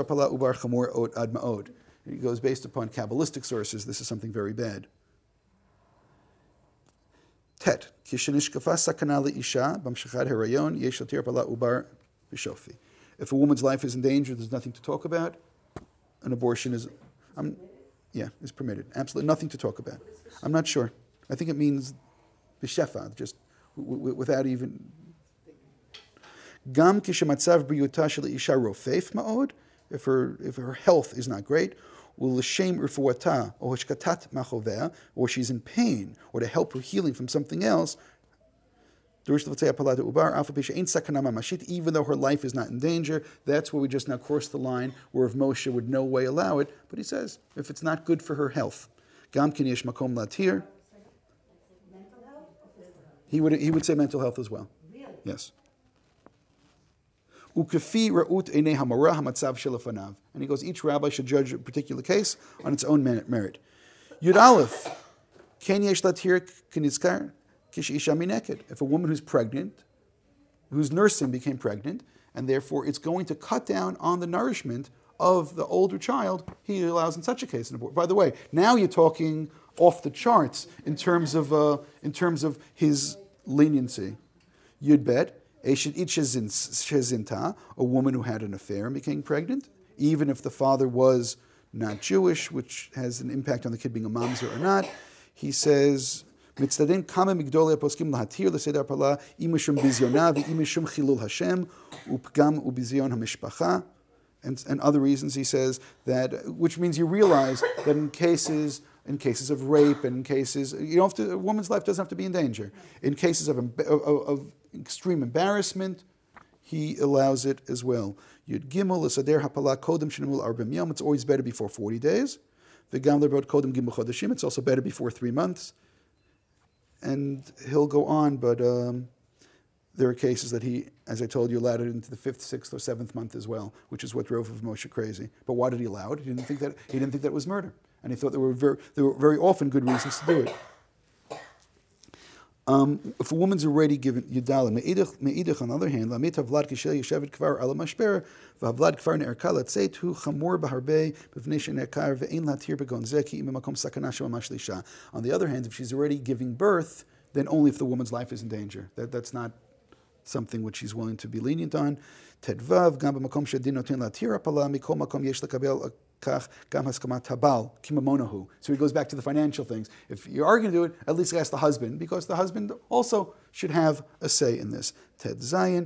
upon Kabbalistic sources. This is something very bad. Tet. If a woman's life is in danger, there's nothing to talk about. An abortion is, um, yeah, is permitted. Absolutely nothing to talk about. I'm not sure. I think it means b'shefa, just w- w- without even. Gam kishematzav briyuta shel isha rofef ma'od, if her if her health is not great, will l'shem refuata or hashkatat machovea, or she's in pain, or to help her healing from something else. Even though her life is not in danger, that's where we just now cross the line where if Moshe would no way allow it. But he says if it's not good for her health, gam kin yesh makom latir. He would he would say mental health as well. Yes. And he goes, each rabbi should judge a particular case on its own merit. Yud Aleph, ken yesh latir kinizkar kish isha mineket. If a woman who's pregnant, who's nursing became pregnant, and therefore it's going to cut down on the nourishment of the older child, he allows in such a case an abortion. By the way, now you're talking off the charts in terms of uh, in terms of his leniency. Yud Bet. A woman who had an affair and became pregnant, even if the father was not Jewish, which has an impact on the kid being a mamzer or not. He says, and, and other reasons, he says, that which means you realize that in cases in cases of rape and in cases, you don't have to, a woman's life doesn't have to be in danger. In cases of, of, of extreme embarrassment, he allows it as well. Yud Gimel l'sader hapala kodem shenimul arbim yom. It's always better before forty days. V'gam lebrot kodem gimel chodeshim. It's also better before three months. And he'll go on, but um, there are cases that he, as I told you, allowed it into the fifth, sixth, or seventh month as well, which is what drove Moshe crazy. But why did he allow it? He didn't think that he didn't think that was murder, and he thought there were very, there were very often good reasons to do it. Um, if a woman's already given Yudala, me'idach on the other hand, lamit havlad kishel yeshevet kvar ala mashper, v'havlad kvar ne'erka latzeit hu chamor b'harbe b'vnei she'ne'erkar ve'ein latir begon zeki im makom sakana shemamash lisha. On the other hand, if she's already giving birth, then only if the woman's life is in danger. That, that's not something which she's willing to be lenient on. Tedvav gam b'makom she'din noten latir apala mikol makom yesh lekabel kach gam haskamat habal kimamonahu. So he goes back to the financial things. If you are going to do it, at least ask the husband, because the husband also should have a say in this. Ted Zayin.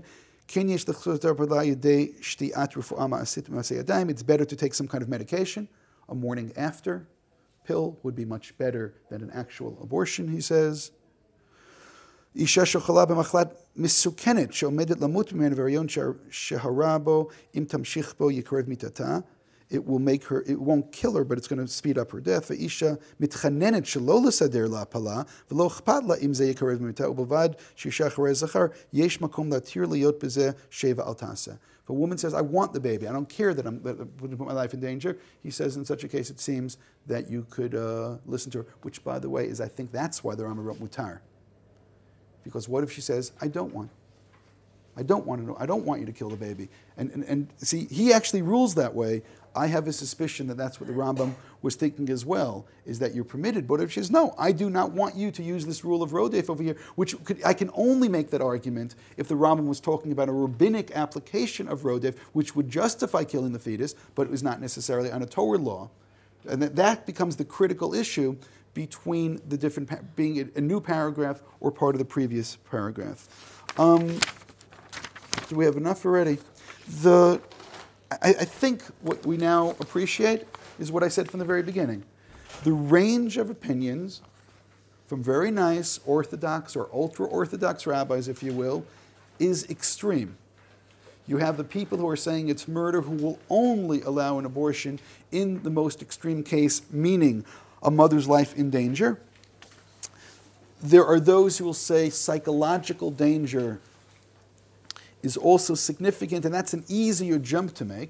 It's better to take some kind of medication. A morning after pill would be much better than an actual abortion, he says. אישה שחולה במחלת מסוכנת שעומדת למות ממנה והריון שהרה בו אם תמשיך בו יקרב מיתתה. It will make her, it won't kill her, but it's going to speed up her death. ואישה מתחננת שלא לסדר להפלה ולא אכפת לה אם זה יקרב מיתה ובלבד שאישה אחרי זכר יש מקום להתיר להיות בזה שבע אל תעשה. If a woman says, I want the baby, I don't care that I'm going to put my life in danger, he says in such a case it seems that you could uh, listen to her, which by the way is, I think that's why they're amarot mutar. Because what if she says, I don't want? I don't want to know. I don't want you to kill the baby. And, and, and see, he actually rules that way. I have a suspicion that that's what the Rambam was thinking as well, is that you're permitted. But if she says, no, I do not want you to use this rule of Rodef over here, which could, I can only make that argument if the Rambam was talking about a rabbinic application of Rodef, which would justify killing the fetus, but it was not necessarily on a Torah law. And that, that becomes the critical issue between the different, pa- being a, a new paragraph or part of the previous paragraph. Um, do we have enough already? The... I, I think what we now appreciate is what I said from the very beginning. The range of opinions from very nice Orthodox or ultra-Orthodox rabbis, if you will, is extreme. You have the people who are saying it's murder who will only allow an abortion in the most extreme case, meaning a mother's life in danger. There are those who will say psychological danger is also significant, and that's an easier jump to make,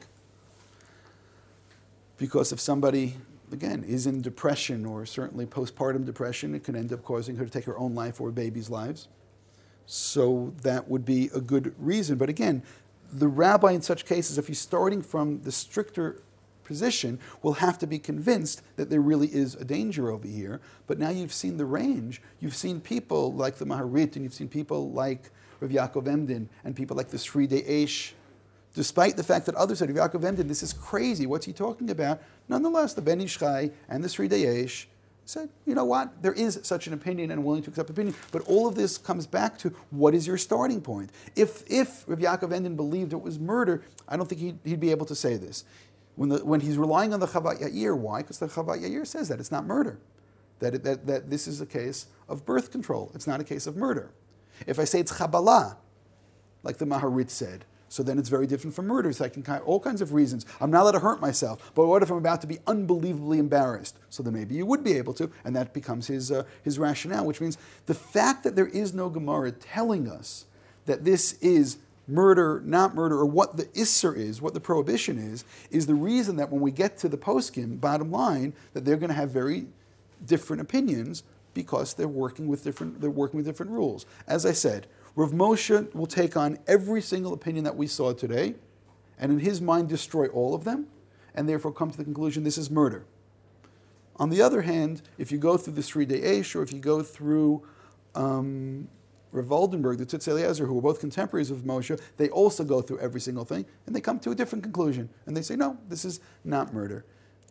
because if somebody, again, is in depression or certainly postpartum depression, it can end up causing her to take her own life or babies' lives. So that would be a good reason. But again, the rabbi in such cases, if he's starting from the stricter position, will have to be convinced that there really is a danger over here. But now you've seen the range. You've seen people like the Maharit, and you've seen people like Rav Yaakov Emden and people like the Sridei Eish, despite the fact that others said, Rav Yaakov Emden, this is crazy, what's he talking about? Nonetheless, the Ben Ish Chai and the Sridei Eish said, you know what, there is such an opinion and I'm willing to accept opinion. But all of this comes back to, what is your starting point? If if Rav Yaakov Emden believed it was murder, I don't think he'd, he'd be able to say this. When, the, when he's relying on the Chavat Yair, why? Because the Chavat Yair says that it's not murder. That, it, that, that this is a case of birth control. It's not a case of murder. If I say it's Chabalah, like the Maharit said, so then it's very different from murder. So I can kind of, all kinds of reasons. I'm not allowed to hurt myself, but what if I'm about to be unbelievably embarrassed? So then maybe you would be able to, and that becomes his, uh, his rationale, which means the fact that there is no Gemara telling us that this is murder, not murder, or what the Isser is, what the prohibition is, is the reason that when we get to the poskim, bottom line, that they're going to have very different opinions, because they're working with different they're working with different rules. As I said, Rav Moshe will take on every single opinion that we saw today, and in his mind destroy all of them, and therefore come to the conclusion this is murder. On the other hand, if you go through the Sridei Eish, or if you go through um, Rav Oldenburg, the Tzitz Eliezer, who were both contemporaries of Moshe, they also go through every single thing, and they come to a different conclusion, and they say, no, this is not murder.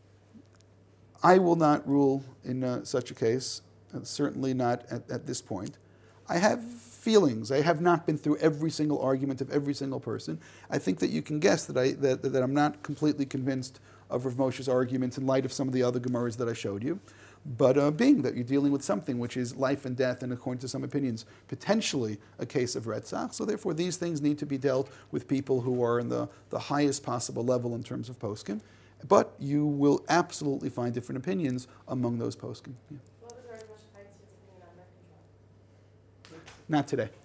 I will not rule in uh, such a case. Certainly not at, at this point. I have feelings. I have not been through every single argument of every single person. I think that you can guess that, I, that, that I'm not completely convinced of Rav Moshe's arguments in light of some of the other Gemaras that I showed you. But uh, being that you're dealing with something which is life and death, and according to some opinions, potentially a case of Retzach, so therefore these things need to be dealt with people who are in the, the highest possible level in terms of poskim. But you will absolutely find different opinions among those poskim. Yeah. What was Rabbi Moshe Feinstein's opinion on birth control? Not today.